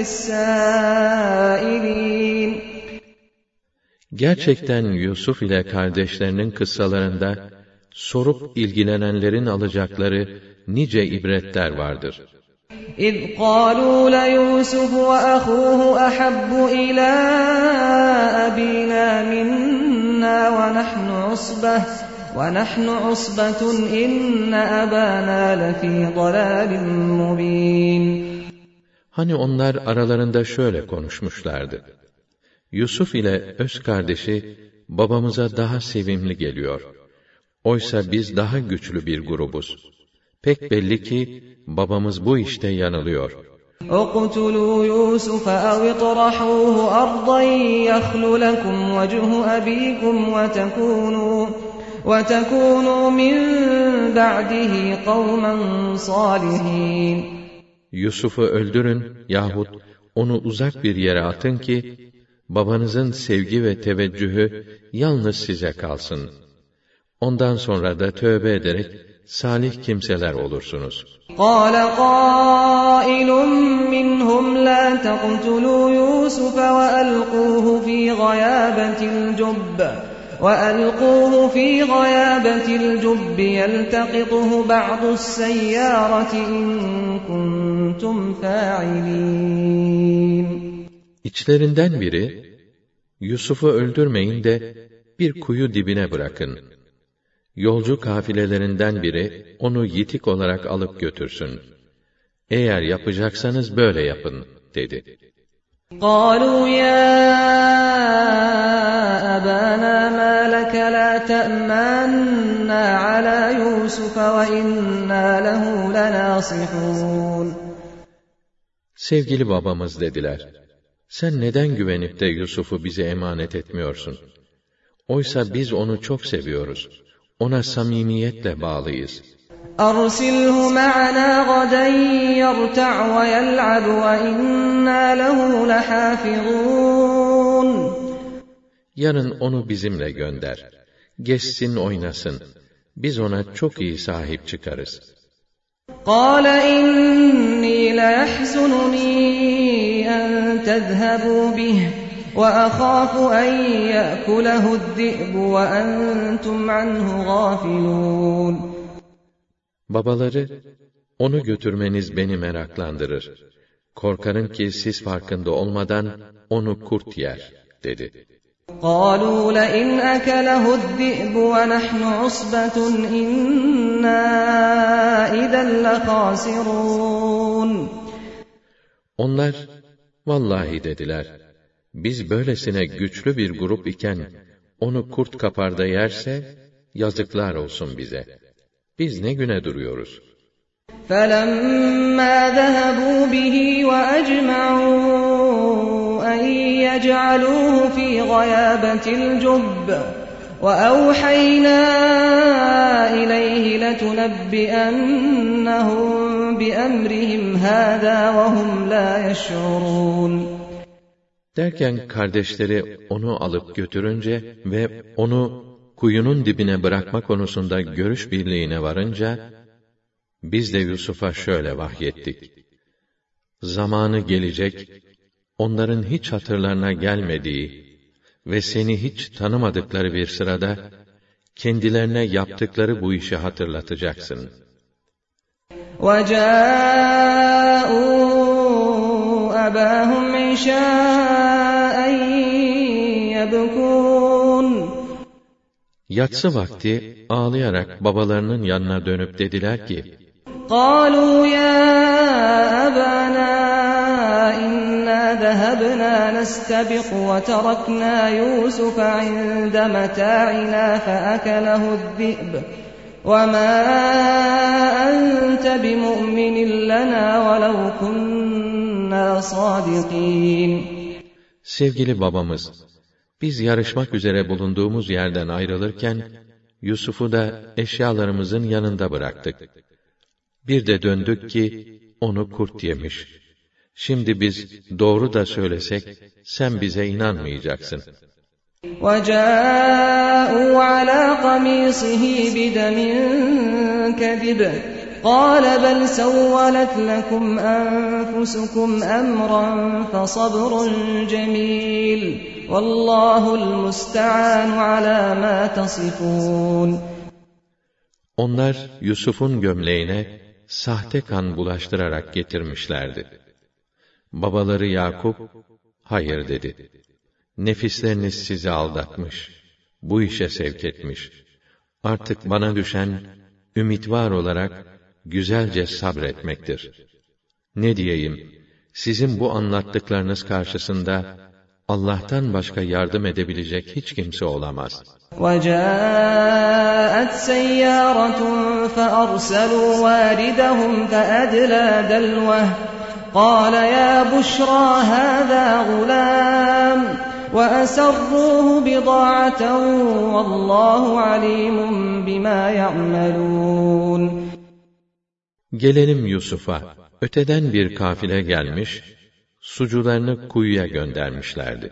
لِلسَّائِلِينَ. Gerçekten Yusuf ile kardeşlerinin kıssalarında sorup ilgilenenlerin alacakları nice ibretler vardır. إِذْ قَالُوا لَيُوسُفُ وَأَخُوهُ أَحَبُّ إِلَىٰ أَبِينَا مِنَّا وَنَحْنُ عُصْبَةٌ وَنَحْنُ عُصْبَةٌ إِنَّ أَبَانَا لَفِي ضَلَالٍ مُّبِينٍ. Hani onlar aralarında şöyle konuşmuşlardı. Yusuf ile öz kardeşi babamıza daha sevimli geliyor. Oysa biz daha güçlü bir grubuz. Pek belli ki babamız bu işte yanılıyor. اقْتُلُوا يُوسُفَ أَوْ اطْرَحُوهُ أَرْضًا يَخْلُ لَكُمْ وَجْهُ أَبِيكُمْ وَتَكُونُوا وَتَكُونُوا مِنْ بَعْدِهِ قَوْمًا صَالِحِينَ. Yusuf'u öldürün yahut onu uzak bir yere atın ki babanızın sevgi ve teveccühü yalnız size kalsın. Ondan sonra da tövbe ederek salih kimseler olursunuz. قَالَ قَائِلٌ مِّنْهُمْ لَا تَقْتُلُوا يُوسُفَ وَأَلْقُوهُ فِي غَيَابَةِ الْجُبِّ وَأَلْقُوهُ فِي غَيَابَةِ الْجُبِّ يَلْتَقِطْهُ بَعْضُ السَّيَّارَةِ إِن كُنتُمْ فَاعِلِينَ. İçlerinden biri, Yusuf'u öldürmeyin de bir kuyu dibine bırakın. Yolcu kafilelerinden biri onu yitik olarak alıp götürsün. Eğer yapacaksanız böyle yapın, dedi. قَالُوا يَا أَبَانَا مَا لَكَ لَا تَأْمَنَّا عَلَى يُوسُفَ وَإِنَّا لَهُ لَنَاصِحُونَ. Sevgili babamız, dediler, sen neden güvenip de Yusuf'u bize emanet etmiyorsun? Oysa biz onu çok seviyoruz. Ona samimiyetle bağlıyız. أَرْسِلْهُ مَعَنَا غَدًا يَرْتَعْ وَيَلْعَبْ وَإِنَّا لَهُ لَحَافِظُونَ. Yarın onu bizimle gönder. Gezsin, oynasın. Biz ona çok iyi sahip çıkarız. قَالَ إِنِّي لَيَحْزُنُنِي أَن تَذْهَبُوا بِهِ وَأَخَافُ أَن يَأْكُلَهُ الذِّئْبُ وَأَنْتُمْ عَنْهُ غَافِلُونَ. Babaları, onu götürmeniz beni meraklandırır. Korkarım ki siz farkında olmadan onu kurt yer, dedi. قَالُوا لَئِنْ أَكَلَهُ الذِّئْبُ وَنَحْنُ عُصْبَةٌ إِنَّا إِذًا لَخَاسِرُونَ. Onlar, vallahi dediler, biz böylesine güçlü bir grup iken, onu kurt kapar da yerse, yazıklar olsun bize. Biz ne güne duruyoruz? فَلَمَّا ذَهَبُوا بِهِ وَأَجْمَعُوا أَن يَجْعَلُوهُ فِي غَيَابَةِ الْجُبِّ وَأَوْحَيْنَا إِلَيْهِ لَتُنَبِّئَنَّهُم بِأَمْرِهِمْ هَٰذَا وَهُمْ لَا يَشْعُرُونَ. Derken kardeşleri onu alıp götürünce ve onu kuyunun dibine bırakma konusunda görüş birliğine varınca, biz de Yusuf'a şöyle vahyettik. Zamanı gelecek, onların hiç hatırlarına gelmediği ve seni hiç tanımadıkları bir sırada, kendilerine yaptıkları bu işi hatırlatacaksın. وَجَاءُوا أَبَاهُمْ عِشَاءً يَبْكُونَ. Yatsı vakti ağlayarak babalarının yanına dönüp dediler ki, قَالُوا يَا أَبَانَا إِنَّا ذَهَبْنَا نَسْتَبِقُ وَتَرَكْنَا يُوسُفَ عِندَ مَتَاعِنَا فَأَكَلَهُ الذِّئْبُ وَمَا أَنْتَ بِمُؤْمِنٍ لَنَا وَلَوْ كُنَّا صَادِقِينَ. Sevgili babamız, biz yarışmak üzere bulunduğumuz yerden ayrılırken, Yusuf'u da eşyalarımızın yanında bıraktık. Bir de döndük ki, onu kurt yemiş. Şimdi biz doğru da söylesek, sen bize inanmayacaksın. وَجَاءُوا عَلَى قَمِيصِهِ بِدَمٍ كَذِبٍ قَالَ بَلْ سَوَّلَتْ لَكُمْ أَنفُسُكُمْ أَمْرًا فَصَبْرٌ جَمِيلٌ وَاللّٰهُ الْمُسْتَعَانُ عَلَى مَا تَصِفُونَ. Onlar Yusuf'un gömleğine sahte kan bulaştırarak getirmişlerdi. Babaları Yakup, hayır dedi. Nefisleriniz sizi aldatmış, bu işe sevk etmiş. Artık bana düşen, ümit var olarak güzelce sabretmektir. Ne diyeyim, sizin bu anlattıklarınız karşısında Allah'tan başka yardım edebilecek hiç kimse olamaz. وَجَاءَتْ سَيَّارَةٌ فَأَرْسَلُوا وَارِدَهُمْ فَأَدْلَى دَلْوَهُ قَالَ يَا بُشْرَى هَذَا غُلَامٌ وَأَسَرُّوهُ بِضَاعَةً وَاللّٰهُ عَلِيمٌ بِمَا يَعْمَلُونَ. Gelelim Yusuf'a. Öteden bir kafile gelmiş, sucularını kuyuya göndermişlerdi.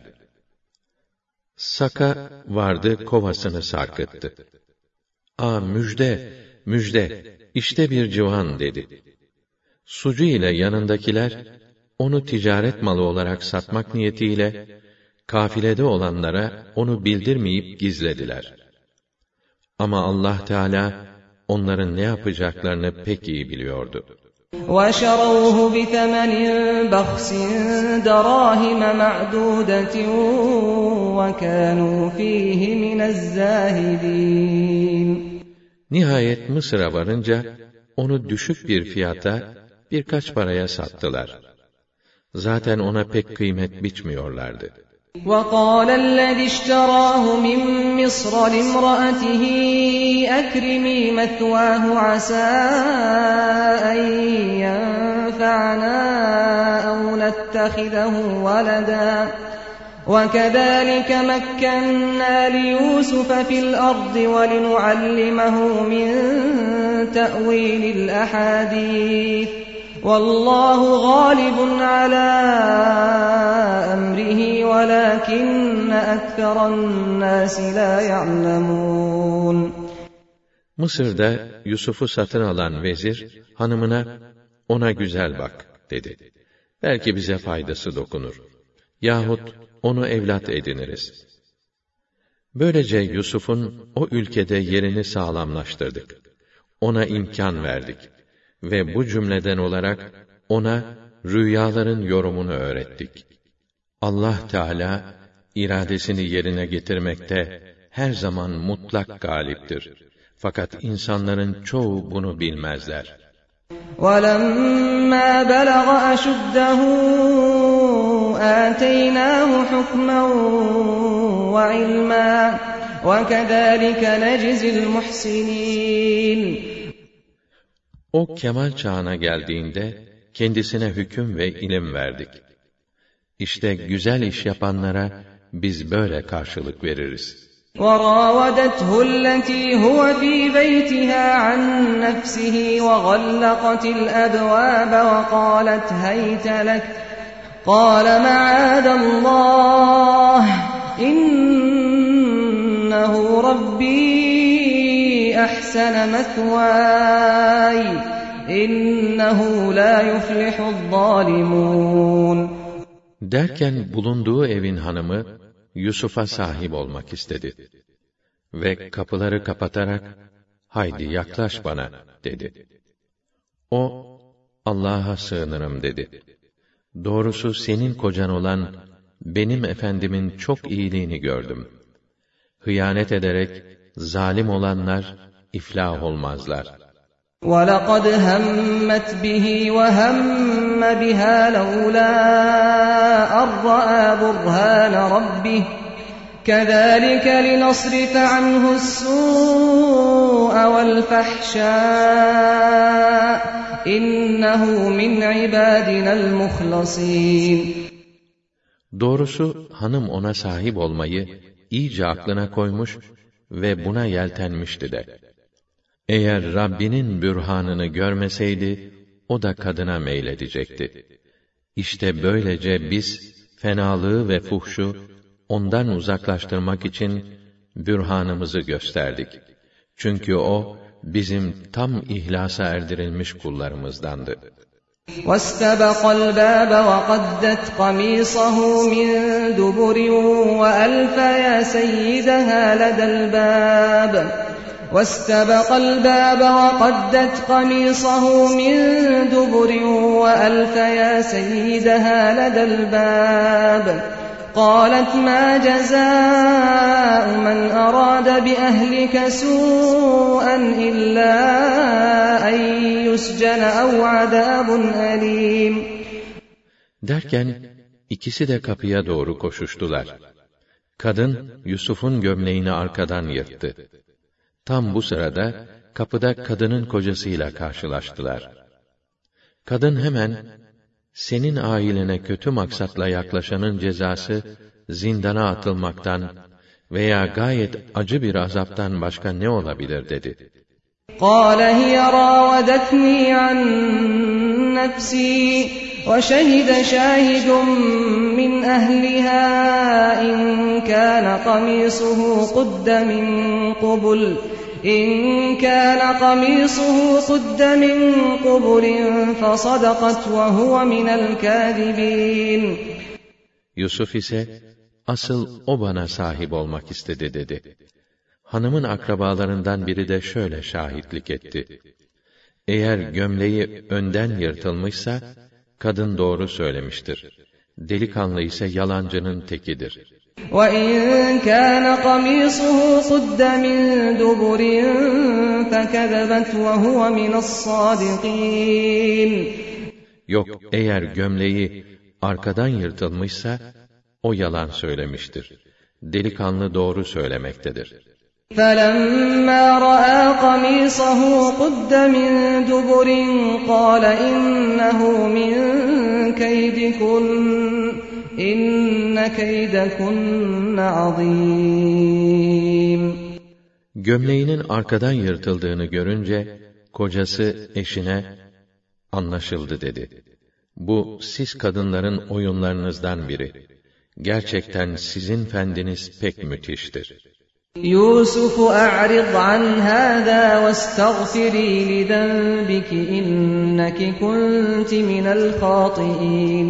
Saka vardı, kovasını sarkıttı. "Aa, müjde, müjde, işte bir civan" dedi. Sucu ile yanındakiler, onu ticaret malı olarak satmak niyetiyle, kafilede olanlara onu bildirmeyip gizlediler. Ama Allah Teala, onların ne yapacaklarını pek iyi biliyordu. وَشَرَوْهُ بِثَمَنٍ بَخْسٍ دَرَاهِمَ مَعْدُودَةٍ وَكَانُوا فِيهِ مِنَ الزَّاهِدِينَ. Nihayet Mısır'a varınca, onu düşük bir fiyata, birkaç paraya sattılar. Zaten ona pek kıymet biçmiyorlardı. وَقَالَ الَّذِي اشْتَرَاهُ مِنْ مِصْرَ لِامْرَأَتِهِ أَكْرِمِي مَثْوَاهُ عَسَىٰ أَنْ يَنْفَعَنَا أَوْ نَتَّخِذَهُ وَلَدًا وَكَذَلِكَ مَكَّنَّا لِيُوسُفَ فِي الْأَرْضِ وَلِنُعَلِّمَهُ مِنْ تَأْوِيلِ الْأَحَادِيثِ وَاللّٰهُ غَالِبٌ عَلَى أَمْرِهِ وَلَكِنَّ أَكْثَرَ النَّاسِ لَا يَعْلَمُونَ. Mısır'da Yusuf'u satın alan vezir, hanımına, "Ona güzel bak" dedi. "Belki bize faydası dokunur. Yahut onu evlat ediniriz." Böylece Yusuf'un o ülkede yerini sağlamlaştırdık. Ona imkan verdik. Ve bu cümleden olarak ona rüyaların yorumunu öğrettik. Allah Teala iradesini yerine getirmekte her zaman mutlak galiptir. Fakat insanların çoğu bunu bilmezler. وَلَمَّا بَلَغَ أَشُدَّهُ آتَيْنَاهُ حُكْمًا وَعِلْمًا وَكَذَلِكَ نَجْزِي الْمُحْسِنِينَ. O kemal çağına geldiğinde kendisine hüküm ve ilim verdik. İşte güzel iş yapanlara biz böyle karşılık veririz. وَرَاوَدَتْهُ الَّتِي هُوَ فِي بَيْتِهَا عَنْ نَفْسِهِ وَغَلَّقَتِ الْأَبْوَابَ وَقَالَتْ هَيْتَ لَكَ قَالَ مَعَاذَ اللَّهِ إِنَّهُ رَبِّي أَحْسَنَ مَثْوَايَ إِنَّهُ لَا يُفْلِحُ الظَّالِمُونَ. Derken bulunduğu evin hanımı Yusuf'a sahip olmak istedi. Ve kapıları kapatarak, "Haydi yaklaş bana" dedi. O, "Allah'a sığınırım" dedi. "Doğrusu senin kocan olan benim efendimin çok iyiliğini gördüm. Hıyanet ederek zalim olanlar iflah olmazlar." وَلَقَدْ هَمَّتْ بِهِ وَهَمَّ بِهَا لَوْلَا أَن رَّأَىٰ بُرْهَانَ رَبِّهِ كَذَٰلِكَ لِنَصْرِفَ عَنْهُ السُّوءَ وَالْفَحْشَاءَ إِنَّهُ مِنْ عِبَادِنَا الْمُخْلَصِينَ. Doğrusu hanım ona sahip olmayı iyice aklına koymuş ve buna yeltenmişti de. Eğer Rabbinin bürhanını görmeseydi, o da kadına meyledecekti. İşte böylece biz, fenalığı ve fuhşu, ondan uzaklaştırmak için, bürhanımızı gösterdik. Çünkü o, bizim tam ihlasa erdirilmiş kullarımızdandı. وَاسْتَبَقَ الْبَابَ وَقَدَّتْ قَمِيصَهُ مِنْ دُبُرٍ وَأَلْفَ يَا سَيِّدَهَا لَدَى الْبَابِ وَاسْتَبَقَ الْبَابَ وَقَدَّتْ قَمِيصَهُ مِنْ دُبُرٍ وَأَلْفَ يَا سَيِّدَهَا لَدَى الْبَابِ قَالَتْ مَا جَزَاءُ مَنْ أَرَادَ بِأَهْلِكَ سُوءًا إِلَّا أَنْ يُسْجَنَ أَوْ عَذَابٌ أَلِيمٌ. Derken ikisi de kapıya doğru koşuştular. Kadın, Yusuf'un gömleğini arkadan yırttı. Tam bu sırada, kapıda kadının kocasıyla karşılaştılar. Kadın hemen, senin ailene kötü maksatla yaklaşanın cezası, zindana atılmaktan veya gayet acı bir azaptan başka ne olabilir dedi. قَالَ هِيَ رَاوَدَتْنِي عَنْ نَفْسِي وَشَهِدَ شَاهِدٌ مِّنْ أَهْلِهَا إِنْ كَانَ قَمِيصُهُ قُدَّ مِنْ قُبُلٍ إِنْ كَانَ قَمِيصُهُ قُدَّ مِنْ قُبُلٍ فَصَدَقَتْ وَهُوَ مِنَ الْكَاذِبِينَ Yusuf ise, asıl o bana sahip olmak istedi dedi. Hanımın akrabalarından biri de şöyle şahitlik etti. Eğer gömleği önden yırtılmışsa, kadın doğru söylemiştir. Delikanlı ise yalancının tekidir. وَإِنْ كَانَ قَمِيصُهُ قُدَّ مِنْ دُبُرٍ فَكَذَبَتْ وَهُوَ مِنَ الصَّادِقِينَ Yok, eğer gömleği arkadan yırtılmışsa, o yalan söylemiştir. Delikanlı doğru söylemektedir. فَلَمَّا رَأَى قَمِيصَهُ قُدَّ مِنْ دُبُرٍ قَالَ إِنَّهُ مِنْ كَيْدِكُنَّ إِنَّ كَيْدَكُنَّ عَظِيمٌ Gömleğinin arkadan yırtıldığını görünce, kocası eşine, anlaşıldı dedi. Bu, siz kadınların oyunlarınızdan biri. Gerçekten sizin fendiniz pek müthiştir. يُوسُفُ أَعْرِضْ عَنْ هَذَا وَاسْتَغْفِرِي لِذَنبِكِ إِنَّكِ كُنْتِ مِنَ الْخَاطِئِينَ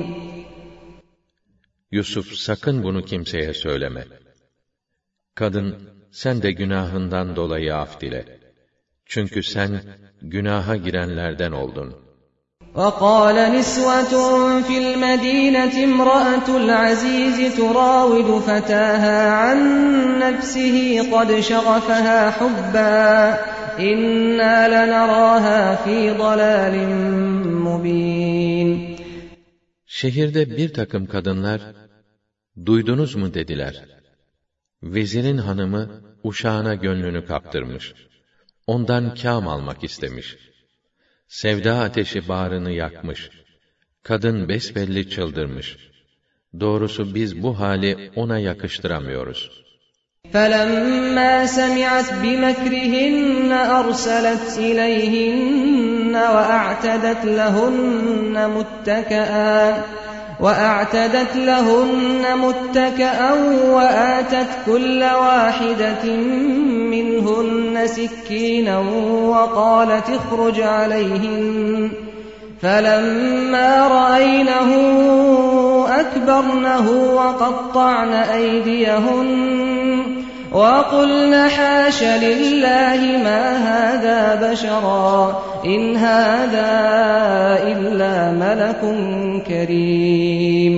Yusuf, sakın bunu kimseye söyleme. Kadın, sen de günahından dolayı af dile. Çünkü sen günaha girenlerden oldun. وَقَالَ نِسْوَةٌ فِي الْمَدِينَةِ امْرَأَتُ الْعَزِيزِ تُرَاوِدُ فَتَاهَا عَنْ نَفْسِهِ قَدْ شَغَفَهَا حُبًّا إِنَّا لَنَرَاهَا فِي ضَلَالٍ مُبِينٍ Şehirde bir takım kadınlar, duydunuz mu dediler. Vezirin hanımı, uşağına gönlünü kaptırmış. Ondan kâm almak istemiş. Sevda ateşi bağrını yakmış. Kadın besbelli çıldırmış. Doğrusu biz bu hali ona yakıştıramıyoruz. فَلَمَّا سَمِعَتْ بِمَكْرِهِنَّ أَرْسَلَتْ إِلَيْهِنَّ وَأَعْتَدَتْ لَهُنَّ مُتَّكَأً وَأَعْتَدَتْ لَهُنَّ مُتَّكَأً وَآتَتْ كُلَّ وَاحِدَةٍ مِّنْهُنَّ سِكِّينًا وَقَالَتِ اخْرُجْ عَلَيْهِنَّ فَلَمَّا رَأَيْنَهُ أَكْبَرْنَهُ وَقَطَّعْنَ أَيْدِيَهُنَّ وَقُلْنَ حَاشَ لِلَّهِ مَا هَذَا بَشَرًا إِنْ هَذَا إِلَّا مَلَكٌ كَرِيمٌ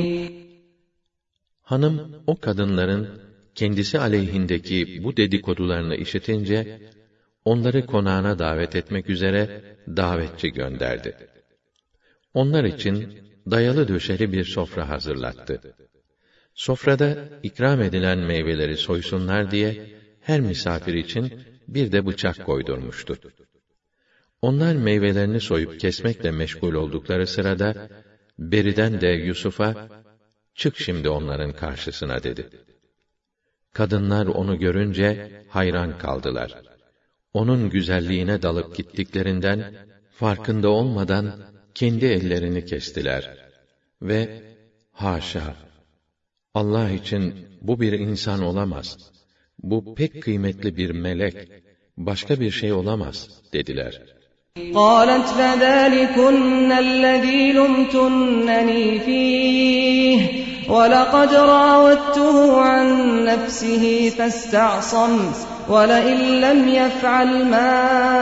Hanım, o kadınların kendisi aleyhindeki bu dedikodularını işitince, onları konağına davet etmek üzere davetçi gönderdi. Onlar için dayalı döşeli bir sofra hazırlattı. Sofrada ikram edilen meyveleri soysunlar diye her misafir için bir de bıçak koydurmuştu. Onlar meyvelerini soyup kesmekle meşgul oldukları sırada, beriden de Yusuf'a, çık şimdi onların karşısına dedi. Kadınlar onu görünce hayran kaldılar. Onun güzelliğine dalıp gittiklerinden, farkında olmadan kendi ellerini kestiler. Ve haşa! Allah için bu bir insan olamaz. Bu pek kıymetli bir melek, başka bir şey olamaz dediler. قَالَتْ فَذَٰلِكُنَّ الَّذ۪ي لُمْتُنَّنِي ف۪يهِ وَلَقَدْ رَاوَدتُّهُ عَنْ نَفْسِهِ فَاسْتَعْصَمَ وَلَئِنْ لَمْ يَفْعَلْ مَا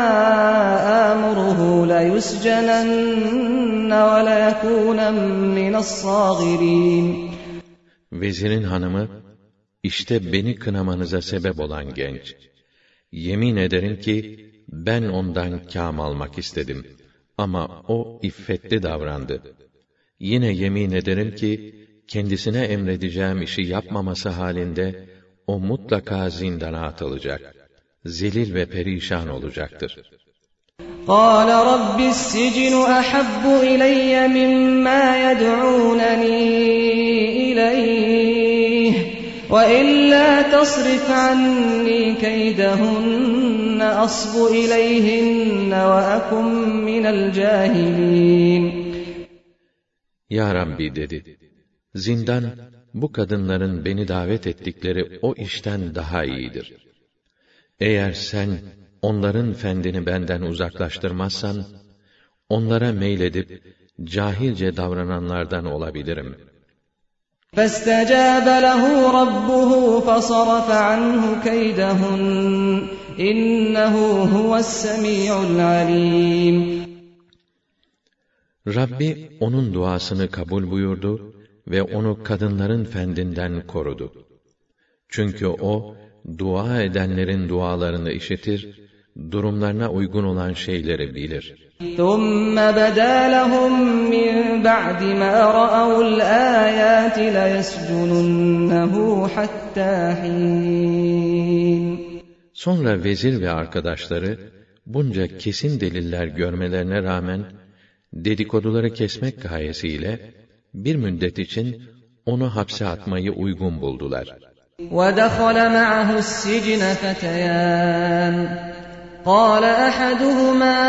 آمُرُهُ لَيُسْجَنَنَّ وَلَيَكُونًا مِنَ الصَّاغِرِينَ Vezirin hanımı, işte beni kınamanıza sebep olan genç. Yemin ederim ki, ben ondan kâm almak istedim. Ama o iffetli davrandı. Yine yemin ederim ki, kendisine emredeceğim işi yapmaması halinde o mutlaka zindana atılacak. Zelil ve perişan olacaktır. قال رب السجن أحب إلي مما يدعونني إليه وإلا تصرف عني كيدهن أصب إليهن وأكن من الجاهلين. Ya Rabbi dedi, zindan bu kadınların beni davet ettikleri o işten daha iyidir. Eğer sen onların fendini benden uzaklaştırmazsan, onlara meyledip cahilce davrananlardan olabilirim. فَاسْتَجَابَ لَهُ رَبُّهُ فَصَرَفَ عَنْهُ كَيْدَهُنَّ إِنَّهُ هُوَ السَّمِيعُ الْعَلِيمُ. Rabbi onun duasını kabul buyurdu ve onu kadınların fendinden korudu. Çünkü o, dua edenlerin dualarını işitir, durumlarına uygun olan şeyleri bilir. ثُمَّ بَدَا لَهُم مِّن بَعْدِ مَا رَأَوُا الْآيَاتِ لَيَسْجُنُنَّهُ حَتَّى حِينٍ. Sonra vezir ve arkadaşları, bunca kesin deliller görmelerine rağmen, dedikoduları kesmek gayesiyle, bir müddet için onu hapse atmayı uygun buldular. وَدَخَلَ مَعَهُ السِّجْنَ فَتَيَانِ قَالَ أَحَدُهُمَا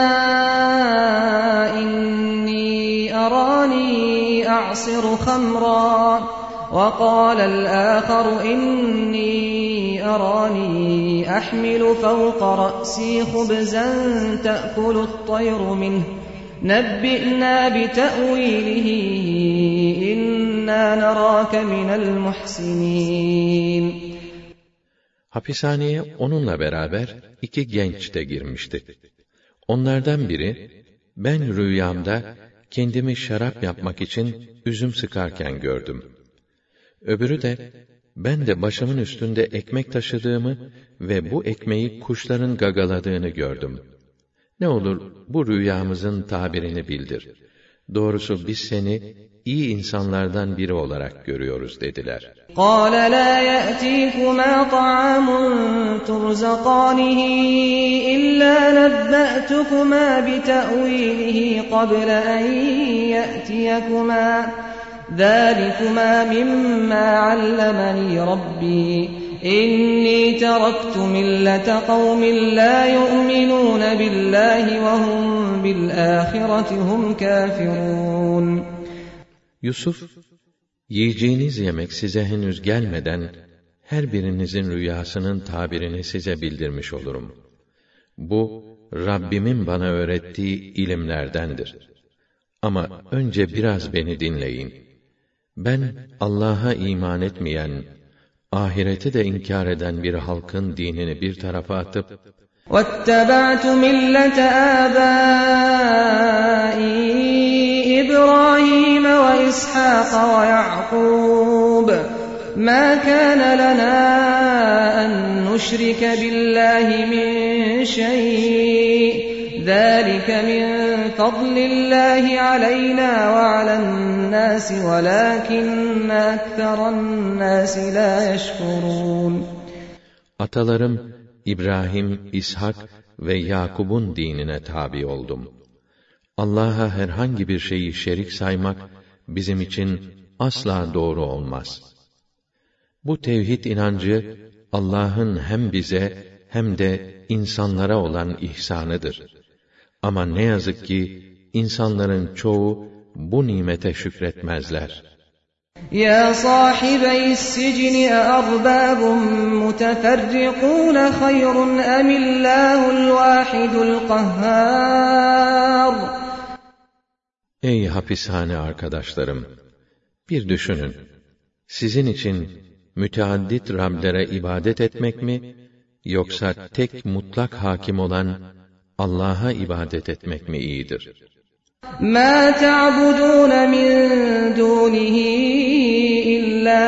إِنِّي أَرَانِي أَعْصِرُ خَمْرًا وَقَالَ الْآخَرُ إِنِّي أَرَانِي أَحْمِلُ فَوْقَ رَأْسِي خُبْزًا تَأْكُلُ الطَّيْرُ مِنْهُ نَبِّئْنَا بِتَأْوِيلِهِ إِنَّا نَرَاكَ مِنَ الْمُحْسِنِينَ. Hapishaneye onunla beraber iki genç de girmişti. Onlardan biri, ben rüyamda kendimi şarap yapmak için üzüm sıkarken gördüm. Öbürü de, ben de başımın üstünde ekmek taşıdığımı ve bu ekmeği kuşların gagaladığını gördüm. Ne olur bu rüyamızın tabirini bildir. Doğrusu biz seni iyi insanlardan biri olarak görüyoruz dediler. قَالَ لَا يَأْتِيكُمَا طَعَامٌ تُرْزَقَانِهِ إِلَّا نَبَّأْتُكُمَا بِتَأْوِيلِهِ قَبْلَ أَنْ يَأْتِيَكُمَا ذَلِكُمَا مِمَّا عَلَّمَنِي رَبِّي إِنِّي تَرَكْتُ مِلَّةَ قَوْمٍ لَا يُؤْمِنُونَ بِاللَّهِ وَهُمْ بِالْآخِرَةِ هُمْ كَافِرُونَ. Yusuf, yiyeceğiniz yemek size henüz gelmeden, her birinizin rüyasının tabirini size bildirmiş olurum. Bu, Rabbimin bana öğrettiği ilimlerdendir. Ama önce biraz beni dinleyin. Ben, Allah'a iman etmeyen, ahireti de inkar eden bir halkın dinini bir tarafa atıp, وَاتَّبَعْتُ مِلَّةَ آبَائِي إِبْرَاهِيمَ وَإِسْحَاقَ وَيَعْقُوبَ مَا كَانَ لَنَا أَن نُّشْرِكَ بِاللَّهِ مِن شَيْءٍ ذَلِكَ مِن فَضْلِ اللَّهِ عَلَيْنَا وَعَلَى النَّاسِ وَلَكِنَّ أَكْثَرَ النَّاسِ لَا يَشْكُرُونَ. Atalarım İbrahim, İshak ve Yakub'un dinine tabi oldum. Allah'a herhangi bir şeyi şerik saymak bizim için asla doğru olmaz. Bu tevhid inancı Allah'ın hem bize hem de insanlara olan ihsanıdır. Ama ne yazık ki insanların çoğu bu nimete şükretmezler. يا صاحبي السجن أأرباب متفرقون خير أم الله الواحد القهار. Ey hapishane arkadaşlarım! Bir düşünün. Sizin için müteaddit Rablere ibadet etmek mi, yoksa tek mutlak hakim olan Allah'a ibadet etmek mi iyidir? مَا تَعْبُدُونَ مِن دُونِهِ إِلَّا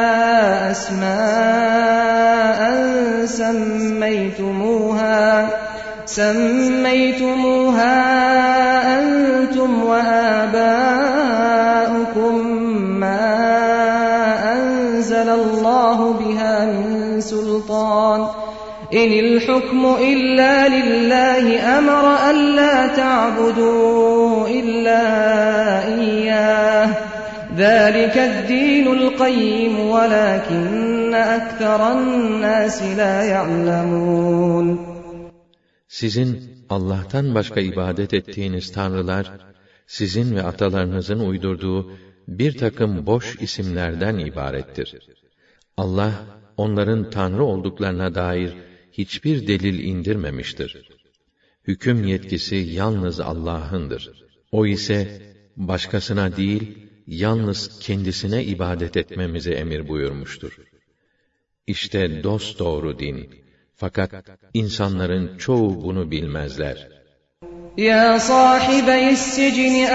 أَسْمَاءً سَمَّيْتُمُوهَا سَمَّيْتُمُوهَا أَنْتُمْ وَآبَاؤُكُمْ مَا سلطان إن الحكم إلا لله أمر ألا تعبدوا إلا إياه ذلك الدين القيم ولكن أكثر الناس لا يعلمون. Sizin Allah'tan başka ibadet ettiğiniz tanrılar, sizin ve atalarınızın uydurduğu bir takım boş isimlerden ibarettir. Allah, onların tanrı olduklarına dair hiçbir delil indirmemiştir. Hüküm yetkisi yalnız Allah'ındır. O ise başkasına değil, yalnız kendisine ibadet etmemize emir buyurmuştur. İşte dosdoğru din. Fakat insanların çoğu bunu bilmezler. Ya sahibeyi's sicni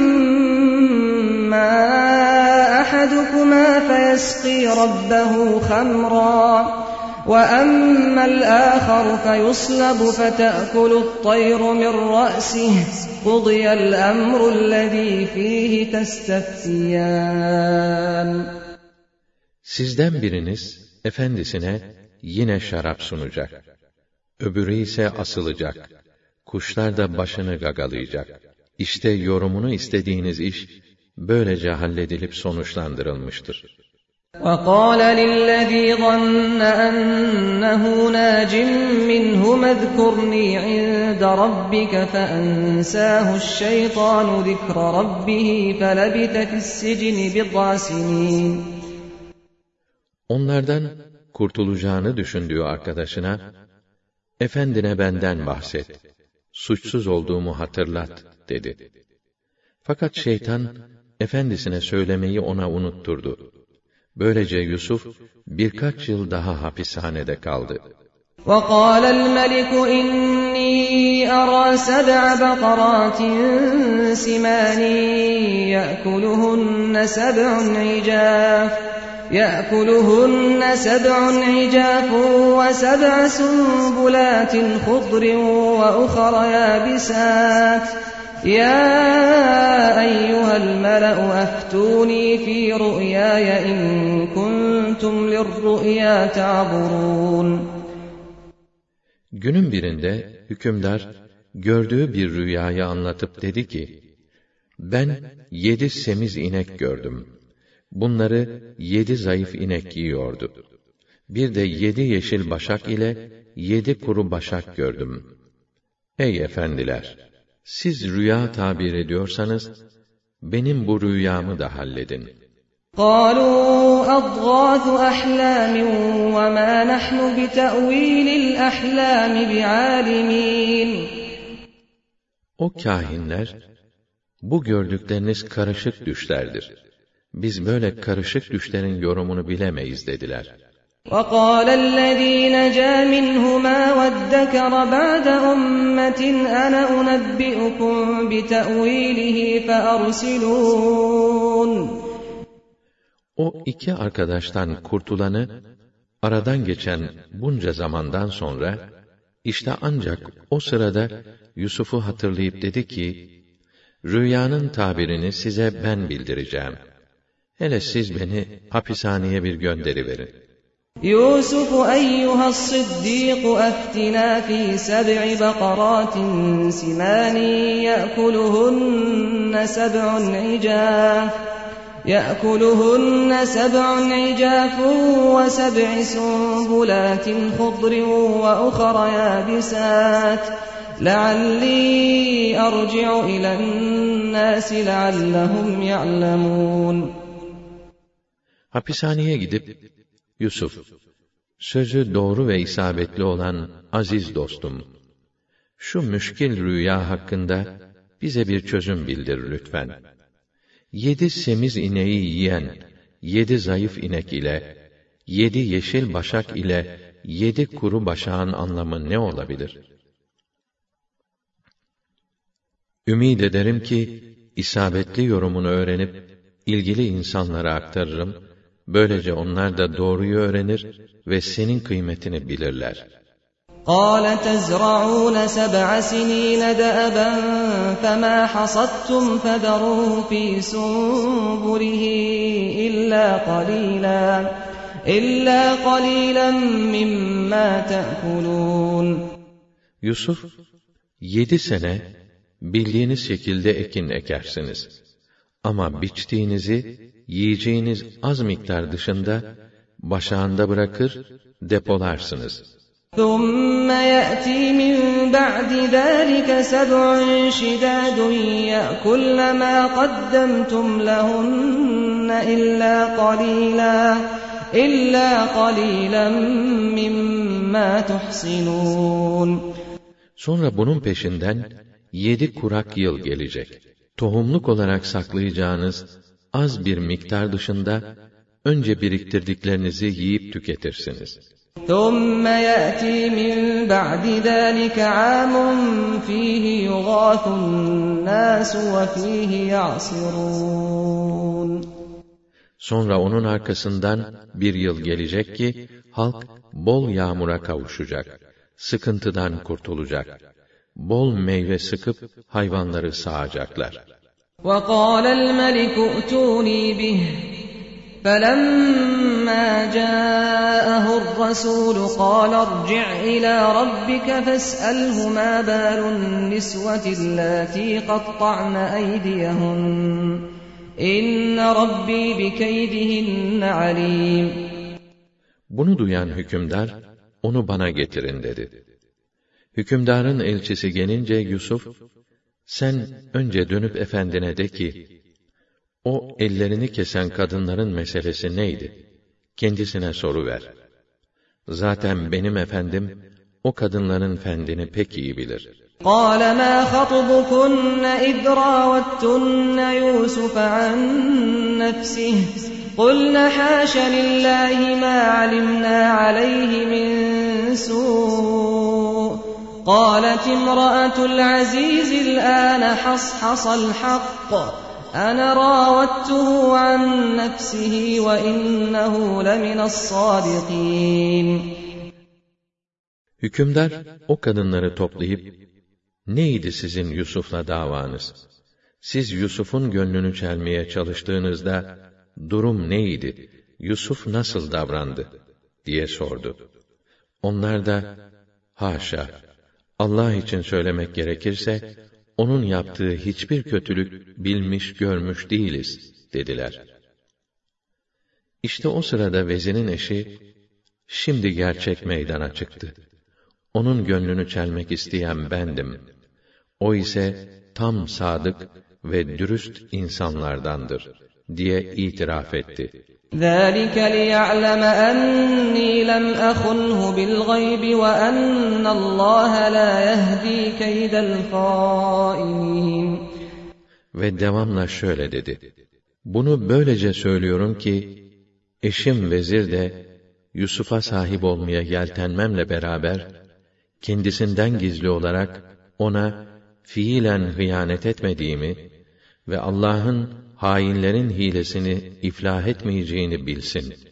amma ahadukuma feyesqi rabbehu khamra ve ammal âkharu feyuslabu fete'kulu't-tayru min ra'sihi qudiyal emru'llezî fîhi testeftiyan. Sizden biriniz efendisine yine şarap sunacak. Öbürü ise asılacak. Kuşlar da başını gagalayacak. İşte yorumunu istediğiniz iş böylece halledilip sonuçlandırılmıştır. وَقَالَ لِلَّذ۪ي ظَنَّ أَنَّهُ نَاجٍ مِّنْهُمَ اذْكُرْنِي عِندَ رَبِّكَ فَأَنْسَاهُ الشَّيْطَانُ ذِكْرَ رَبِّهِ فَلَبِثَ فِي السِّجْنِ بِضْعَ سِنِينَ. Onlardan kurtulacağını düşündüğü arkadaşına, "Efendine benden bahset, suçsuz olduğumu hatırlat," dedi. Fakat şeytan, efendisine söylemeyi ona unutturdu. Böylece Yusuf, birkaç yıl daha hapishanede kaldı. وَقَالَ الْمَلِكُ إِنِّي أَرَى سَبْعَ بَقَرَاتٍ سِمَانٍ يَأْكُلُهُنَّ سَبْعٌ عِجَافٌ يَأْكُلُهُنَّ سَبْعٌ عِجَافٌ وَسَبْعَ سُنبُلَاتٍ خُضْرٍ وَأُخَرَ يَابِسَاتٍ يَا أَيُّهَا الْمَلَأُ أَفْتُونِي فِي رُؤْيَايَ إِن كُنتُمْ لِلرُّؤْيَا تَعْبُرُونَ. Günün birinde hükümdar gördüğü bir rüyayı anlatıp dedi ki, "Ben yedi semiz inek gördüm. Bunları yedi zayıf inek yiyordu. Bir de yedi yeşil başak ile yedi kuru başak gördüm. Ey efendiler! Siz rüya tabir ediyorsanız, benim bu rüyamı da halledin." قَالُوا أَضْغَاثُ أَحْلَامٍ وَمَا نَحْنُ بِتَأْوِيلِ الْأَحْلَامِ بِعَالِمِينَ. O kâhinler, "Bu gördükleriniz karışık düşlerdir. Biz böyle karışık düşlerin yorumunu bilemeyiz," dediler. وَقَالَ الَّذ۪ي نَجَا مِنْهُمَا وَادَّكَرَ بَعْدَ أُمَّةٍ أَنَا أُنَبِّئُكُمْ بِتَأْوِيلِهِ فَأَرْسِلُونَ. O iki arkadaştan kurtulanı, aradan geçen bunca zamandan sonra, işte ancak o sırada Yusuf'u hatırlayıp dedi ki, "Rüyanın tabirini size ben bildireceğim. Hele siz beni hapishaneye bir gönderiverin." يُوسُفُ أَيُّهَا الصِّدِّيقُ أَفْتِنَا فِي سَبْعِ بَقَرَاتٍ سِمَانٍ يَأْكُلُهُنَّ سَبْعٌ عِجَافٌ يَأْكُلُهُنَّ سَبْعٌ عِجَافٌ وَسَبْعِ سُنبُلَاتٍ خُضْرٍ وَأُخَرَ يَابِسَاتٍ لَعَلِّي أَرْجِعُ إِلَى النَّاسِ لَعَلَّهُمْ يَعْلَمُونَ. Hapishaneye gidip, "Yusuf, sözü doğru ve isabetli olan aziz dostum, şu müşkil rüya hakkında bize bir çözüm bildir lütfen. Yedi semiz ineği yiyen yedi zayıf inek ile, yedi yeşil başak ile yedi kuru başağın anlamı ne olabilir? Ümid ederim ki, isabetli yorumunu öğrenip, ilgili insanlara aktarırım, böylece onlar da doğruyu öğrenir ve senin kıymetini bilirler." قَالَ تَزْرَعُونَ سَبْعَ سِنِينَ دَأَبًا فَمَا حَصَدتُّمْ فَذَرُوهُ فِي سُنبُلِهِ إِلَّا قَلِيلًا إلا قليلا مما تأكلون. Yusuf, yedi sene bildiğiniz şekilde ekin ekersiniz. Ama biçtiğinizi, yiyeceğiniz az miktar dışında başağında bırakır, depolarsınız. ثُمَّ يَأْتِي مِنْ بَعْدِ ذَلِكَ سَبْعٌ شِدَادٌ يَأْكُلْنَ مَا قَدَّمْتُمْ لَهُنَّ إِلَّا قَلِيلًا إِلَّا قَلِيلًا مِّمَّا تُحْصِنُونَ. Sonra bunun peşinden yedi kurak yıl gelecek. Tohumluk olarak saklayacağınız az bir miktar dışında önce biriktirdiklerinizi yiyip tüketirsiniz. ثُمَّ يَأْتِي مِنْ بَعْدِ ذَلِكَ عَامٌ فِيهِ يُغَاثُ النَّاسُ وَفِيهِ يَعْصِرُونَ. Sonra onun arkasından bir yıl gelecek ki halk bol yağmura kavuşacak, sıkıntıdan kurtulacak, bol meyve sıkıp hayvanları sağacaklar. وَقَالَ الْمَلِكُ ائْتُونِي بِهِ فَلَمَّا جَاءَهُ الرَّسُولُ قَالَ ارْجِعْ إِلَى رَبِّكَ فَاسْأَلْهُ مَا بَالُ النِّسْوَةِ اللَّاتِي قَطَّعْنَ أَيْدِيَهُنَّ إِنَّ رَبِّي بِكَيْدِهِنَّ عَلِيمٌ. Bunu duyan hükümdar, onu bana getirin dedi. Hükümdarın elçisi gelince Yusuf, sen önce dönüp efendine de ki, o ellerini kesen kadınların meselesi neydi? Kendisine soruver. Zaten benim efendim, o kadınların fendini pek iyi bilir. قَالَ مَا خَطْبُكُنَّ إِذْ رَاوَدتُّنَّ يُوسُفَ عَنْ نَفْسِهِ قُلْنَ حَاشَ لِلَّهِ مَا عَلِمْنَا عَلَيْهِ مِنْ سُوءٍ قَالَتِ امْرَأَةُ الْعَزِيزِ الْآنَ حَصْحَصَ الْحَقُّ أَنَا رَاوَدتُّهُ عَنْ نَفْسِهِ وَإِنَّهُ لَمِنَ الصَّادِقِينَ. Hükümdar o kadınları toplayıp, neydi sizin Yusuf'la davanız? Siz Yusuf'un gönlünü çelmeye çalıştığınızda durum neydi? Yusuf nasıl davrandı? diye sordu. Onlar da, haşa, Allah için söylemek gerekirse, onun yaptığı hiçbir kötülük bilmiş görmüş değiliz, dediler. İşte o sırada vezirin eşi, şimdi gerçek meydana çıktı. Onun gönlünü çelmek isteyen bendim. O ise tam sadık ve dürüst insanlardandır, diye itiraf etti. ذَٰلِكَ لِيَعْلَمَ أَنِّي لَمْ أَخُنْهُ بِالْغَيْبِ وَأَنَّ اللّٰهَ لَا يَهْدِي كَيْدَ الْخَائِنِينَ. Ve devamla şöyle dedi. Bunu böylece söylüyorum ki, eşim vezir de, Yusuf'a sahip olmaya yeltenmemle beraber, kendisinden gizli olarak, ona fiilen hıyanet etmediğimi ve Allah'ın hainlerin hilesini iflah etmeyeceğini bilsin.